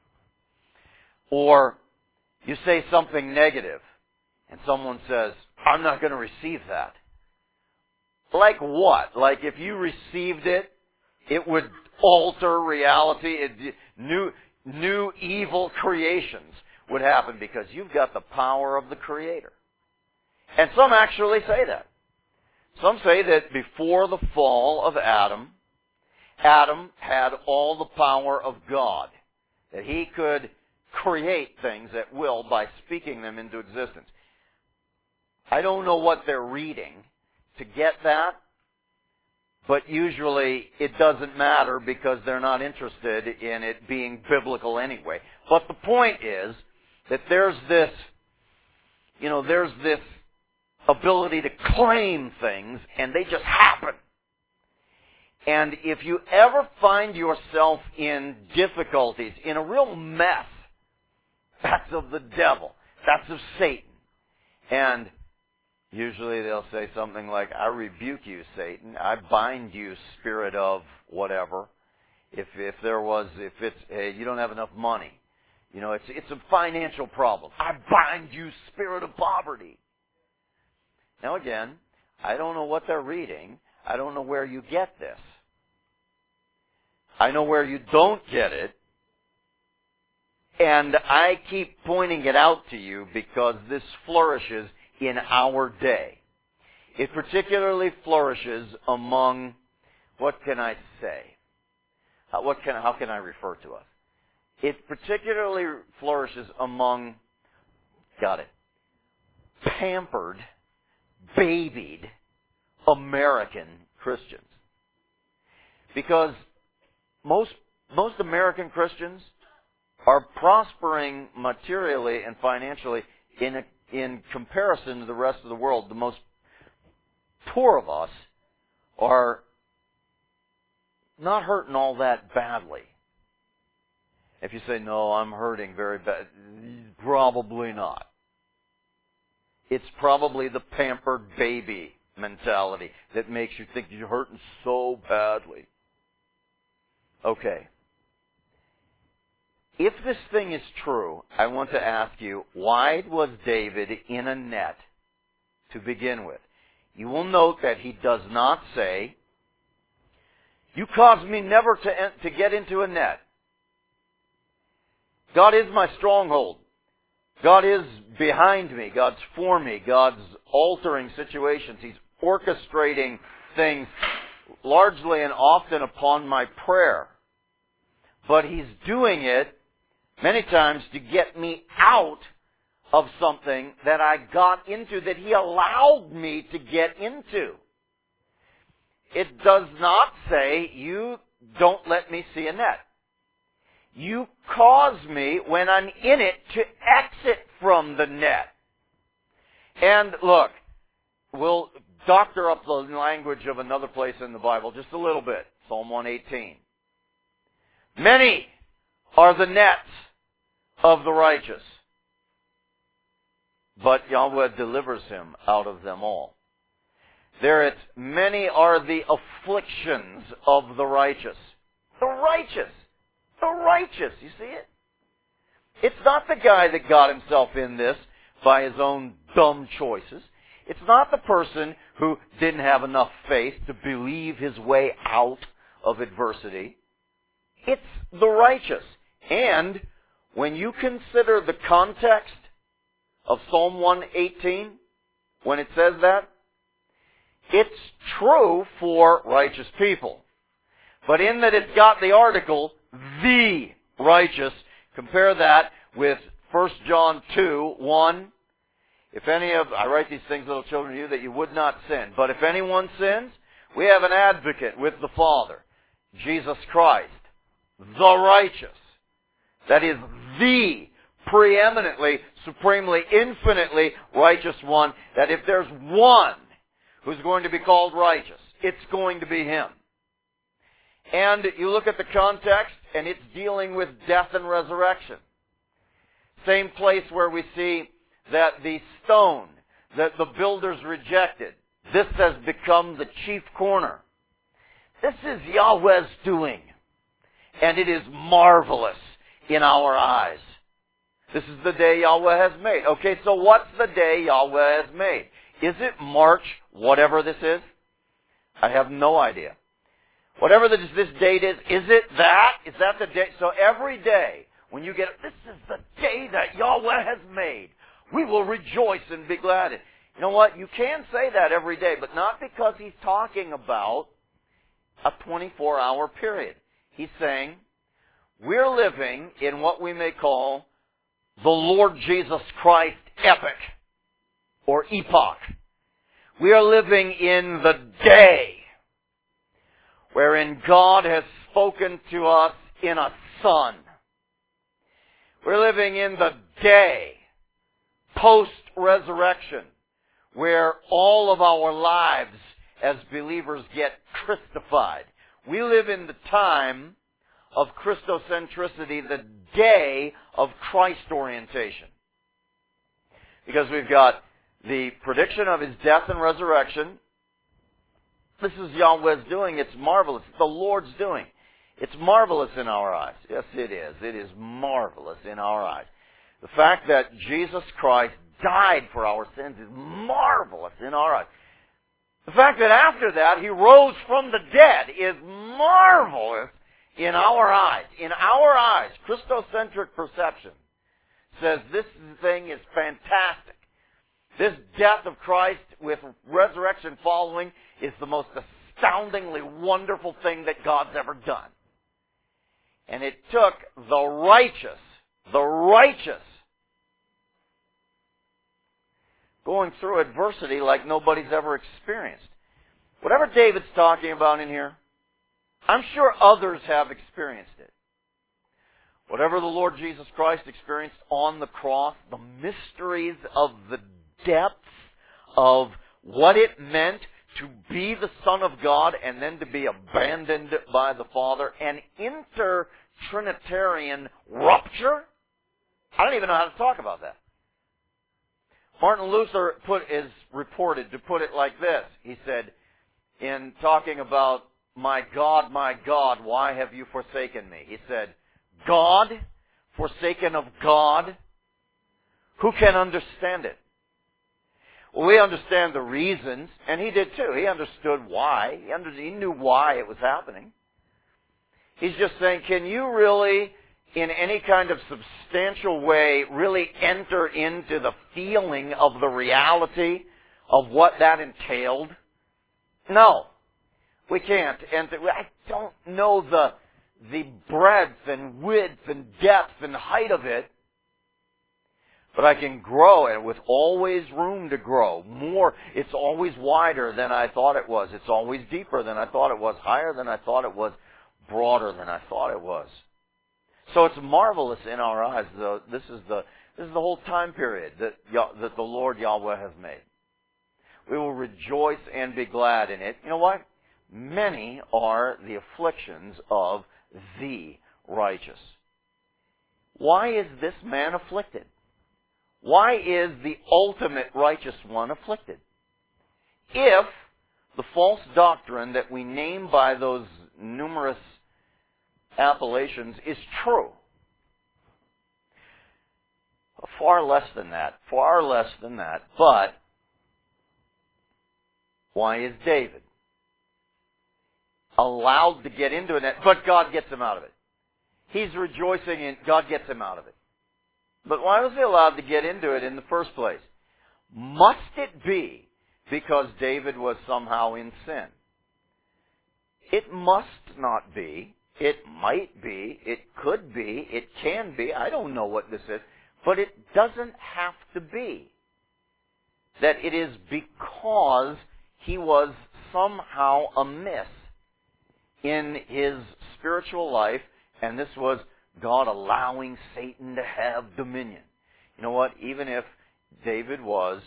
Or you say something negative, and someone says, I'm not going to receive that. Like what? Like if you received it, it would alter reality. It, new, new evil creations would happen because you've got the power of the Creator. And some actually say that. Some say that before the fall of Adam, Adam had all the power of God, that he could create things at will by speaking them into existence. I don't know what they're reading to get that, but usually it doesn't matter because they're not interested in it being biblical anyway. But the point is that there's this, you know, there's this ability to claim things, and they just happen. And if you ever find yourself in difficulties, in a real mess, that's of the devil. That's of Satan. And usually they'll say something like, I rebuke you, Satan. I bind you, spirit of whatever. If if there was, if it's, hey, you don't have enough money. You know, it's it's a financial problem. I bind you, spirit of poverty. Now again, I don't know what they're reading. I don't know where you get this. I know where you don't get it. And I keep pointing it out to you because this flourishes in our day. It particularly flourishes among, what can I say? How, what can, how can I refer to us? It particularly flourishes among, got it, pampered, babied American Christians. Because most most American Christians are prospering materially and financially in a, in comparison to the rest of the world. The most poor of us are not hurting all that badly. If you say, no, I'm hurting very bad, probably not. It's probably the pampered baby mentality that makes you think you're hurting so badly. Okay. If this thing is true, I want to ask you, why was David in a net to begin with? You will note that he does not say, you caused me never to, to get into a net. God is my stronghold. God is behind me. God's for me. God's altering situations. He's orchestrating things largely and often upon my prayer. But He's doing it many times to get me out of something that I got into, that He allowed me to get into. It does not say, you don't let me see a net. You cause me, when I'm in it, to exit from the net. And look, we'll doctor up the language of another place in the Bible just a little bit. Psalm one eighteen. Many are the nets of the righteous, but Yahweh delivers him out of them all. There it's, many are the afflictions of the righteous, The righteous. The righteous. You see it? It's not the guy that got himself in this by his own dumb choices. It's not the person who didn't have enough faith to believe his way out of adversity. It's the righteous. And when you consider the context of Psalm one eighteen, when it says that, it's true for righteous people. But in that it's got the article, the righteous, compare that with First John two, one. If any of, I write these things, little children, to you, that you would not sin. But if anyone sins, we have an advocate with the Father, Jesus Christ, the righteous. That is the preeminently, supremely, infinitely righteous one, that if there's one who's going to be called righteous, it's going to be Him. And you look at the context, and it's dealing with death and resurrection. Same place where we see that the stone that the builders rejected, this has become the chief corner. This is Yahweh's doing, and it is marvelous in our eyes. This is the day Yahweh has made. Okay, so what's the day Yahweh has made? Is it March, whatever this is? I have no idea. Whatever this, this date is, is it that? Is that the day? So every day, when you get, this is the day that Yahweh has made, we will rejoice and be glad in. You know what? You can say that every day, but not because He's talking about a twenty-four hour period. He's saying, we're living in what we may call the Lord Jesus Christ epic, or epoch. We are living in the day wherein God has spoken to us in a Son. We're living in the day post-resurrection, where all of our lives as believers get Christified. We live in the time of Christocentricity, the day of Christ orientation. Because we've got the prediction of His death and resurrection. This is Yahweh's doing. It's marvelous. It's the Lord's doing. It's marvelous in our eyes. Yes, it is. It is marvelous in our eyes. The fact that Jesus Christ died for our sins is marvelous in our eyes. The fact that after that He rose from the dead is marvelous in our eyes. In our eyes, Christocentric perception says this thing is fantastic. This death of Christ with resurrection following is the most astoundingly wonderful thing that God's ever done. And it took the righteous, the righteous, going through adversity like nobody's ever experienced. Whatever David's talking about in here, I'm sure others have experienced it. Whatever the Lord Jesus Christ experienced on the cross, the mysteries of the depths of what it meant to be the Son of God and then to be abandoned by the Father, an inter-Trinitarian rupture. I don't even know how to talk about that. Martin Luther put is reported to put it like this. He said, in talking about, my God, my God, why have you forsaken me? He said, God, forsaken of God, who can understand it? Well, we understand the reasons, and he did too. He understood why. He, under, he knew why it was happening. He's just saying, can you really, in any kind of substantial way, really enter into the feeling of the reality of what that entailed? No, we can't. And I don't know the, the breadth and width and depth and height of it. But I can grow, and with always room to grow. More, it's always wider than I thought it was. It's always deeper than I thought it was. Higher than I thought it was. Broader than I thought it was. So it's marvelous in our eyes. Though this is the this is the whole time period that that the Lord Yahweh has made. We will rejoice and be glad in it. You know what? Many are the afflictions of the righteous. Why is this man afflicted? Why is the ultimate righteous one afflicted? If the false doctrine that we name by those numerous appellations is true. Far less than that. Far less than that. But why is David allowed to get into it? But God gets him out of it. He's rejoicing and God gets him out of it. But why was he allowed to get into it in the first place? Must it be because David was somehow in sin? It must not be. It might be. It could be. It can be. I don't know what this is. But it doesn't have to be that it is because he was somehow amiss in his spiritual life, and this was God allowing Satan to have dominion. You know what? Even if David was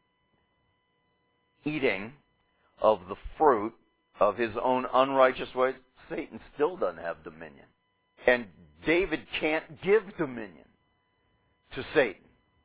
eating of the fruit of his own unrighteous ways, Satan still doesn't have dominion. And David can't give dominion to Satan.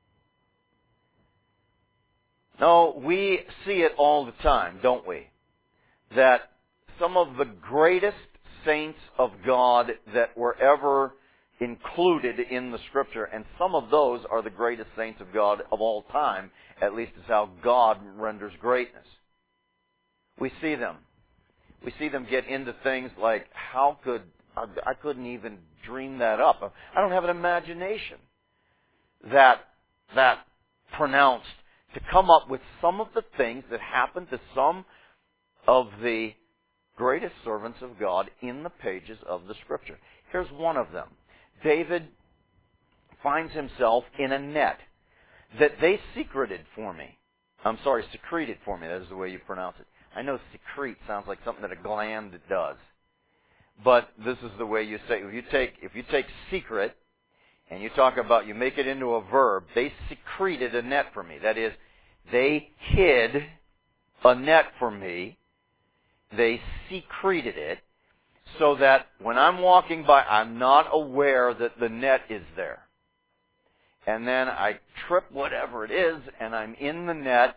No, we see it all the time, don't we? That some of the greatest saints of God that were ever included in the Scripture, and some of those are the greatest saints of God of all time, at least is how God renders greatness. We see them. We see them get into things like, how could, I couldn't even dream that up. I don't have an imagination that, that pronounced to come up with some of the things that happened to some of the greatest servants of God in the pages of the Scripture. Here's one of them. David finds himself in a net that they secreted for me. I'm sorry, secreted for me. That is the way you pronounce it. I know secrete sounds like something that a gland does. But this is the way you say it. If you take, if you take secret and you talk about, you make it into a verb, they secreted a net for me. That is, they hid a net for me. They secreted it so that when I'm walking by, I'm not aware that the net is there. And then I trip whatever it is, and I'm in the net,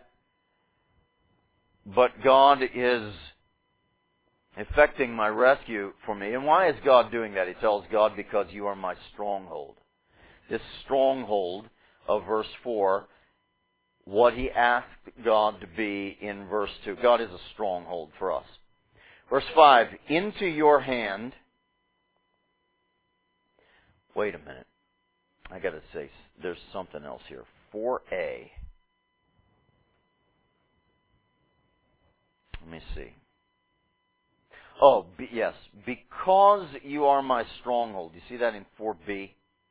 but God is effecting my rescue for me. And why is God doing that? He tells God, because you are my stronghold. This stronghold of verse four, what he asked God to be in verse two. God is a stronghold for us. Verse five, into your hand. Wait a minute. I got to say, there's something else here. four A. Let me see. Oh, be, yes. Because you are my stronghold. You see that in four B?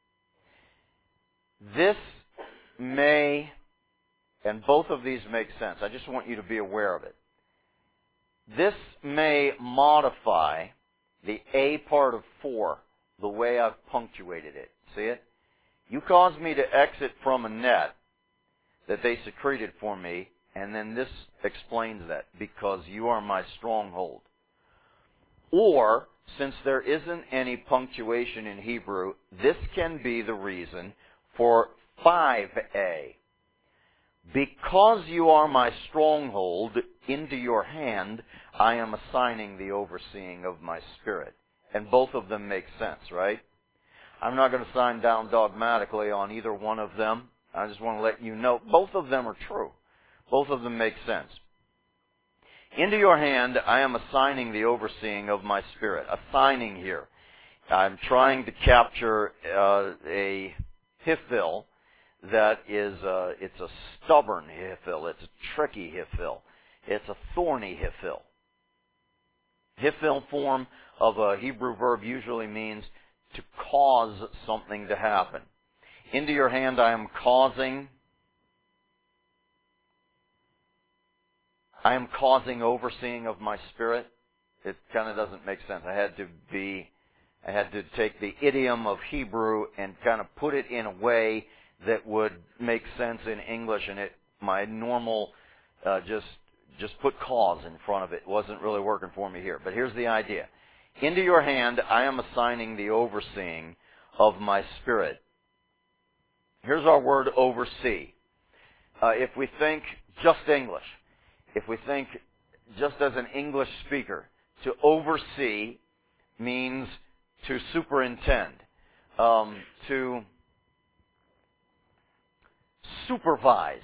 This may, and both of these make sense. I just want you to be aware of it. This may modify the A part of four, the way I've punctuated it. See it? You caused me to exit from a net that they secreted for me, and then this explains that, because you are my stronghold. Or, since there isn't any punctuation in Hebrew, this can be the reason for five A. Because you are my stronghold, into your hand I am assigning the overseeing of my spirit. And both of them make sense, right? I'm not going to sign down dogmatically on either one of them. I just want to let you know both of them are true. Both of them make sense. Into your hand I am assigning the overseeing of my spirit. Assigning here. I'm trying to capture uh, a hifil that is, uh, it's a stubborn hifil. It's a tricky hifil. It's a thorny hifil. Hifil form of a Hebrew verb usually means to cause something to happen. Into your hand I am causing, I am causing overseeing of my spirit. It kind of doesn't make sense. I had to be, I had to take the idiom of Hebrew and kind of put it in a way that would make sense in English, and it, my normal, uh, just, just put cause in front of it. It wasn't really working for me here. But here's the idea. Into your hand I am assigning the overseeing of my spirit. Here's our word oversee. Uh, if we think just English, if we think just as an English speaker, to oversee means to superintend, um, to supervise,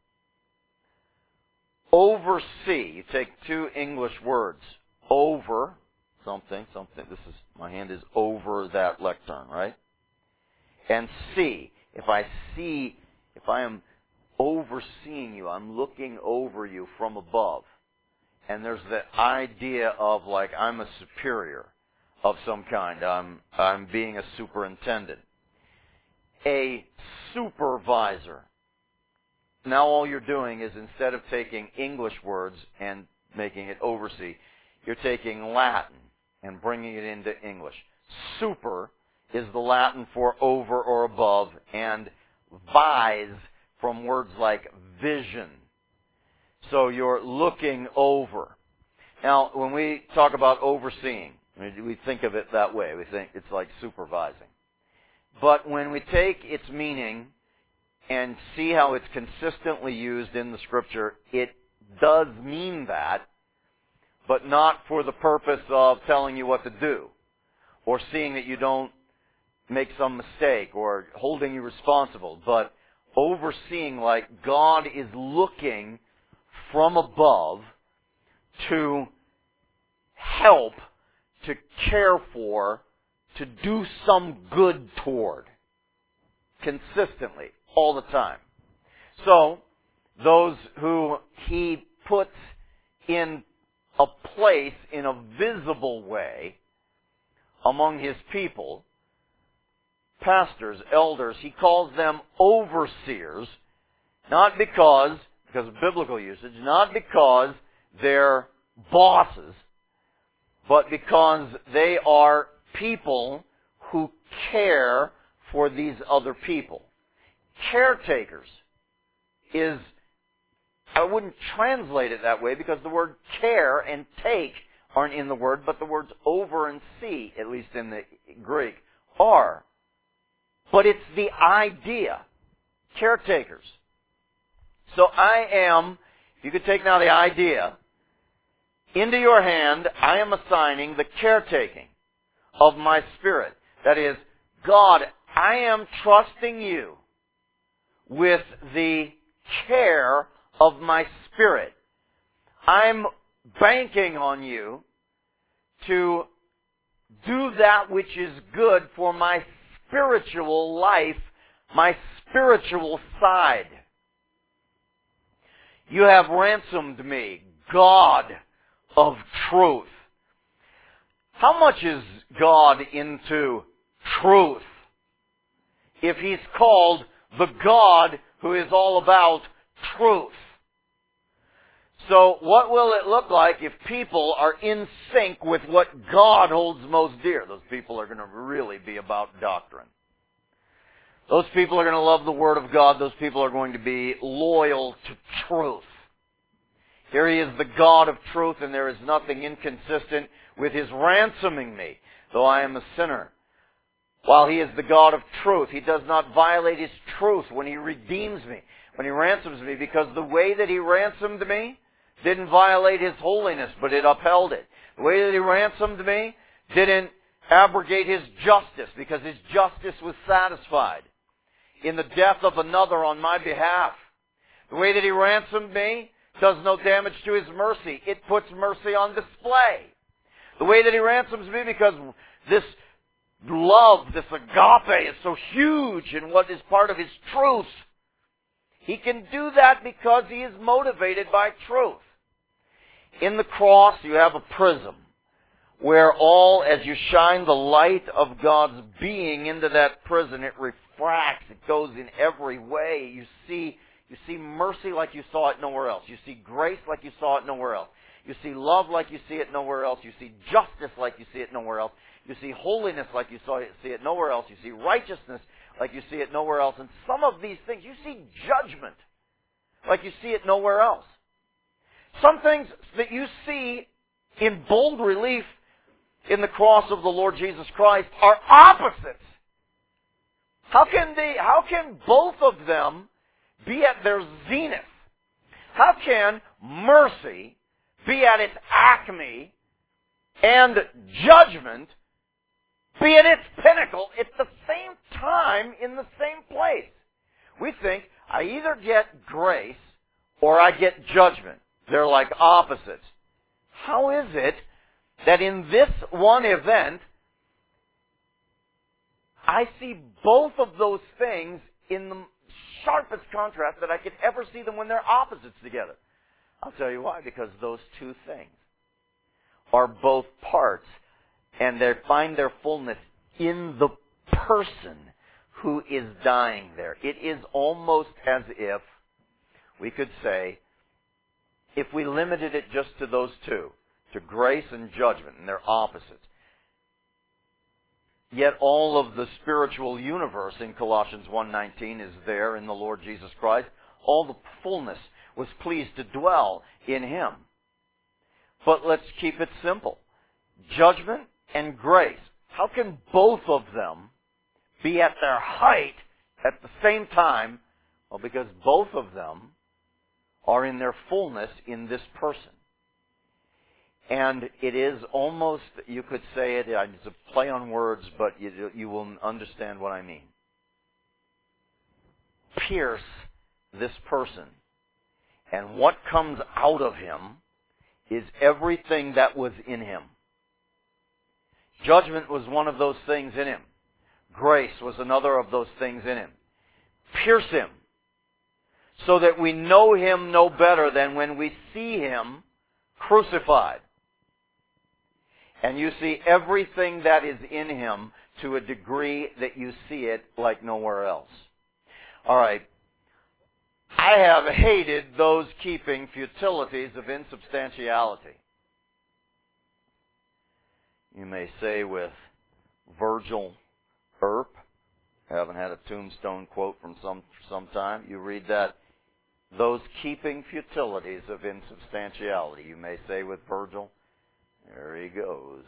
oversee. You take two English words, over something, something. This is, my hand is over that lectern, right? And see. If I see, if I am overseeing you, I'm looking over you from above. And there's the idea of like I'm a superior of some kind. I'm, I'm being a superintendent. A supervisor. Now all you're doing is instead of taking English words and making it oversee, you're taking Latin and bringing it into English. Super is the Latin for over or above, and vise from words like vision. So you're looking over. Now, when we talk about overseeing, we think of it that way. We think it's like supervising. But when we take its meaning and see how it's consistently used in the Scripture, it does mean that, but not for the purpose of telling you what to do, or seeing that you don't make some mistake, or holding you responsible, but overseeing like God is looking from above to help, to care for, to do some good toward, consistently, all the time. So, those who He puts in a place in a visible way among His people, pastors, elders, He calls them overseers, not because, because of biblical usage, not because they're bosses, but because they are people who care for these other people. Caretakers is, I wouldn't translate it that way because the word care and take aren't in the word, but the words over and see, at least in the Greek, are. But it's the idea. Caretakers. So I am, if you could take now the idea, into your hand, I am assigning the caretaking of my spirit. That is, God, I am trusting you with the care of my spirit. I'm banking on you to do that which is good for my spiritual life, my spiritual side. You have ransomed me, God of truth. How much is God into truth if He's called the God who is all about truth? So what will it look like if people are in sync with what God holds most dear? Those people are going to really be about doctrine. Those people are going to love the Word of God. Those people are going to be loyal to truth. Here He is the God of truth, and there is nothing inconsistent with His ransoming me, though I am a sinner. While He is the God of truth, He does not violate His truth when He redeems me, when He ransoms me, because the way that He ransomed me didn't violate His holiness, but it upheld it. The way that He ransomed me didn't abrogate His justice, because His justice was satisfied in the death of another on my behalf. The way that He ransomed me does no damage to His mercy. It puts mercy on display. The way that He ransoms me, because this love, this agape, is so huge in what is part of His truth. He can do that because He is motivated by truth. In the cross, you have a prism where all, as you shine the light of God's being into that prism, it refracts. It goes in every way. You see, you see mercy like you saw it nowhere else. You see grace like you saw it nowhere else. You see love like you see it nowhere else. You see justice like you see it nowhere else. You see holiness like you saw it, see it nowhere else. You see righteousness like you see it nowhere else. And some of these things, you see judgment like you see it nowhere else. Some things that you see in bold relief in the cross of the Lord Jesus Christ are opposites. How can they, how can both of them be at their zenith? How can mercy be at its acme and judgment be at its pinnacle at the same time in the same place. We think, I either get grace or I get judgment. They're like opposites. How is it that in this one event, I see both of those things in the sharpest contrast that I could ever see them when they're opposites together? I'll tell you why. Because those two things are both parts, and they find their fullness in the person who is dying there. It is almost as if we could say, if we limited it just to those two, to grace and judgment, and they're opposites, yet all of the spiritual universe in Colossians one nineteen is there in the Lord Jesus Christ. All the fullness was pleased to dwell in Him. But let's keep it simple. Judgment and grace. How can both of them be at their height at the same time? Well, because both of them are in their fullness in this person. And it is almost, you could say it, it's a play on words, but you, you will understand what I mean. Pierce this person. And what comes out of him is everything that was in him. Judgment was one of those things in him. Grace was another of those things in him. Pierce him so that we know him no better than when we see him crucified. And you see everything that is in him to a degree that you see it like nowhere else. All right. I have hated those keeping futilities of insubstantiality. You may say with Virgil Earp, I haven't had a tombstone quote from some some time. You read that, those keeping futilities of insubstantiality. You may say with Virgil, there he goes.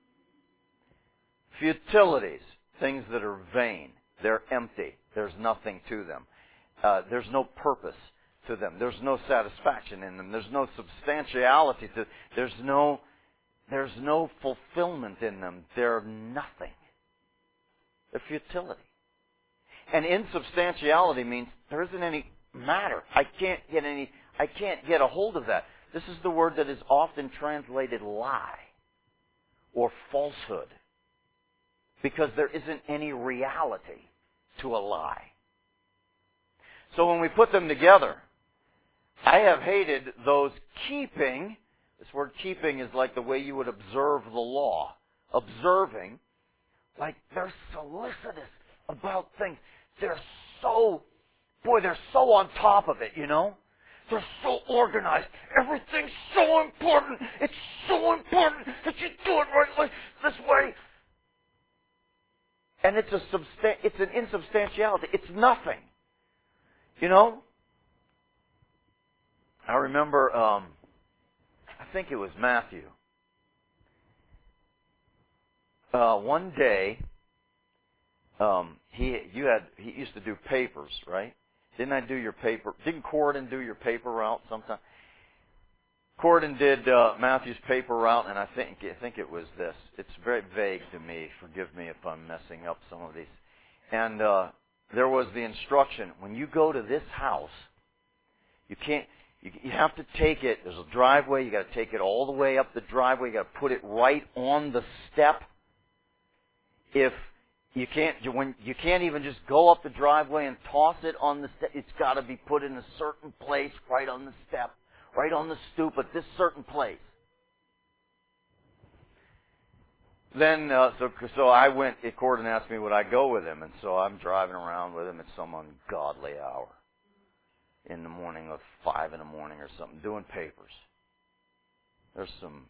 Futilities, things that are vain. They're empty. There's nothing to them. Uh, there's no purpose to them. There's no satisfaction in them. There's no substantiality to. There's no. There's no fulfillment in them. They're nothing. They're futility. And insubstantiality means there isn't any matter. I can't get any. I can't get a hold of that. This is the word that is often translated lie or falsehood, because there isn't any reality to a lie. So when we put them together, I have hated those keeping. This word keeping is like the way you would observe the law. Observing, like they're solicitous about things. They're so, boy, they're so on top of it, you know? They're so organized. Everything's so important. It's so important that you do it right like this way. And it's a substan- it's an insubstantiality. It's nothing. You know? I remember, um, I think it was Matthew. Uh, one day, um, he you had he used to do papers, right? Didn't I do your paper? Didn't Corden do your paper route sometime? Corden did uh, Matthew's paper route, and I think I think it was this. It's very vague to me. Forgive me if I'm messing up some of these. And uh, there was the instruction: when you go to this house, you can't. You, you have to take it. There's a driveway. You got to take it all the way up the driveway. You got to put it right on the step. If you can't, you, when you can't even just go up the driveway and toss it on the step. It's got to be put in a certain place, right on the step, right on the stoop, at this certain place. Then, uh, so so I went. Corden asked me would I go with him, and so I'm driving around with him at some ungodly hour in the morning, of five in the morning or something, doing papers. There's some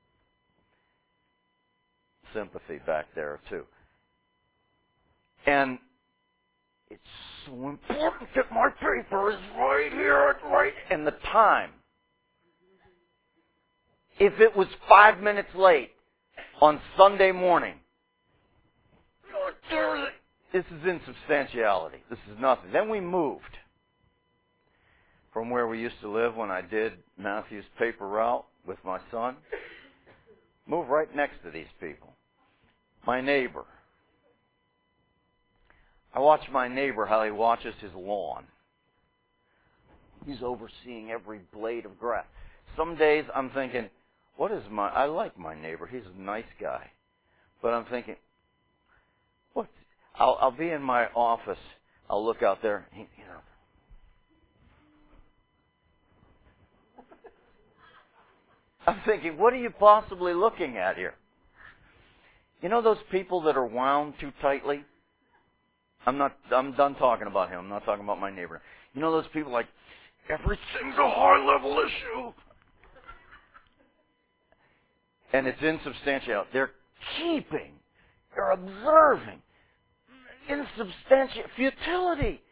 sympathy back there too. And it's so important that my paper is right here, right, and the time. If it was five minutes late on Sunday morning, this is insubstantiality. This is nothing. Then we moved from where we used to live when I did Matthew's paper route with my son. Moved right next to these people. My neighbor. I watch my neighbor, how he watches his lawn. He's overseeing every blade of grass. Some days I'm thinking, what is my, I like my neighbor. He's a nice guy. But I'm thinking, what? I'll, I'll be in my office. I'll look out there. He, you know, I'm thinking, what are you possibly looking at here? You know those people that are wound too tightly? I'm not, I'm done talking about him. I'm not talking about my neighbor. You know those people like, everything's a high-level issue. And it's insubstantial. They're keeping, they're observing insubstantial futility.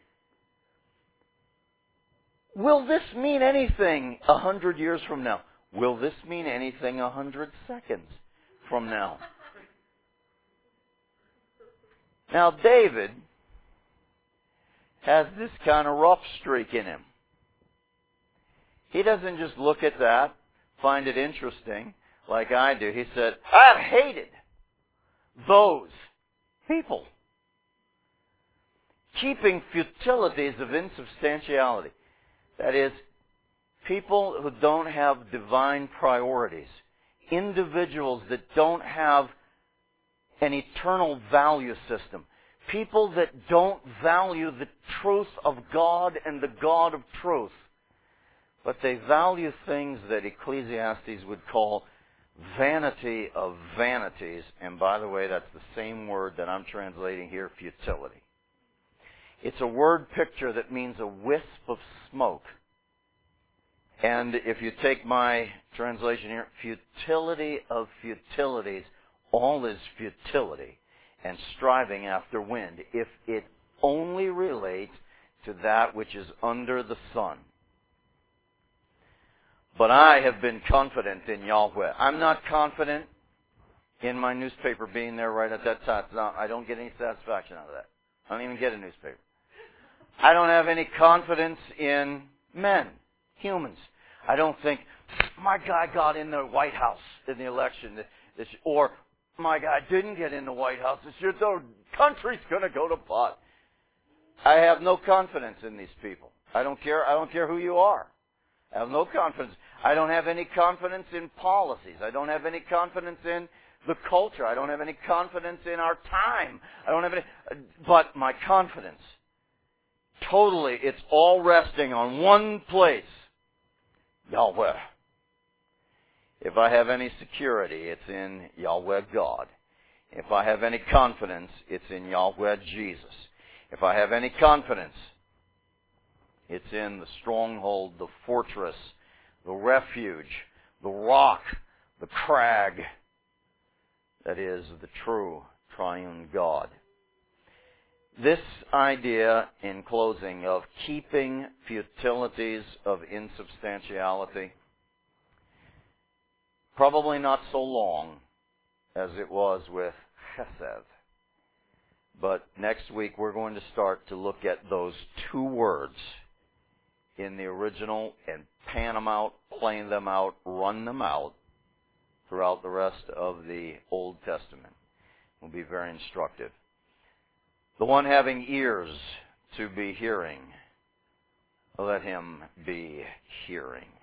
Will this mean anything a hundred years from now? Will this mean anything a hundred seconds from now? Now, David has this kind of rough streak in him. He doesn't just look at that, find it interesting, like I do. He said, I've hated those people. Keeping futilities of insubstantiality. That is, people who don't have divine priorities. Individuals that don't have an eternal value system. People that don't value the truth of God and the God of truth. But they value things that Ecclesiastes would call vanity of vanities. And by the way, that's the same word that I'm translating here, futility. It's a word picture that means a wisp of smoke. And if you take my translation here, futility of futilities, all is futility and striving after wind, if it only relates to that which is under the sun. But I have been confident in Yahweh. I'm not confident in my newspaper being there right at that time. No, I don't get any satisfaction out of that. I don't even get a newspaper. I don't have any confidence in men, humans. I don't think, my guy got in the White House in the election, or my guy didn't get in the White House. This year, the country's going to go to pot. I have no confidence in these people. I don't care. I don't care who you are. I have no confidence. I don't have any confidence in policies. I don't have any confidence in the culture. I don't have any confidence in our time. I don't have any. But my confidence, totally, it's all resting on one place. Yahweh. If I have any security, it's in Yahweh God. If I have any confidence, it's in Yahweh Jesus. If I have any confidence, it's in the stronghold, the fortress, the refuge, the rock, the crag, that is the true triune God. This idea, in closing, of keeping futilities of insubstantiality, probably not so long as it was with chesed. But next week we're going to start to look at those two words in the original and pan them out, plane them out, run them out throughout the rest of the Old Testament. It will be very instructive. The one having ears to be hearing, let him be hearing.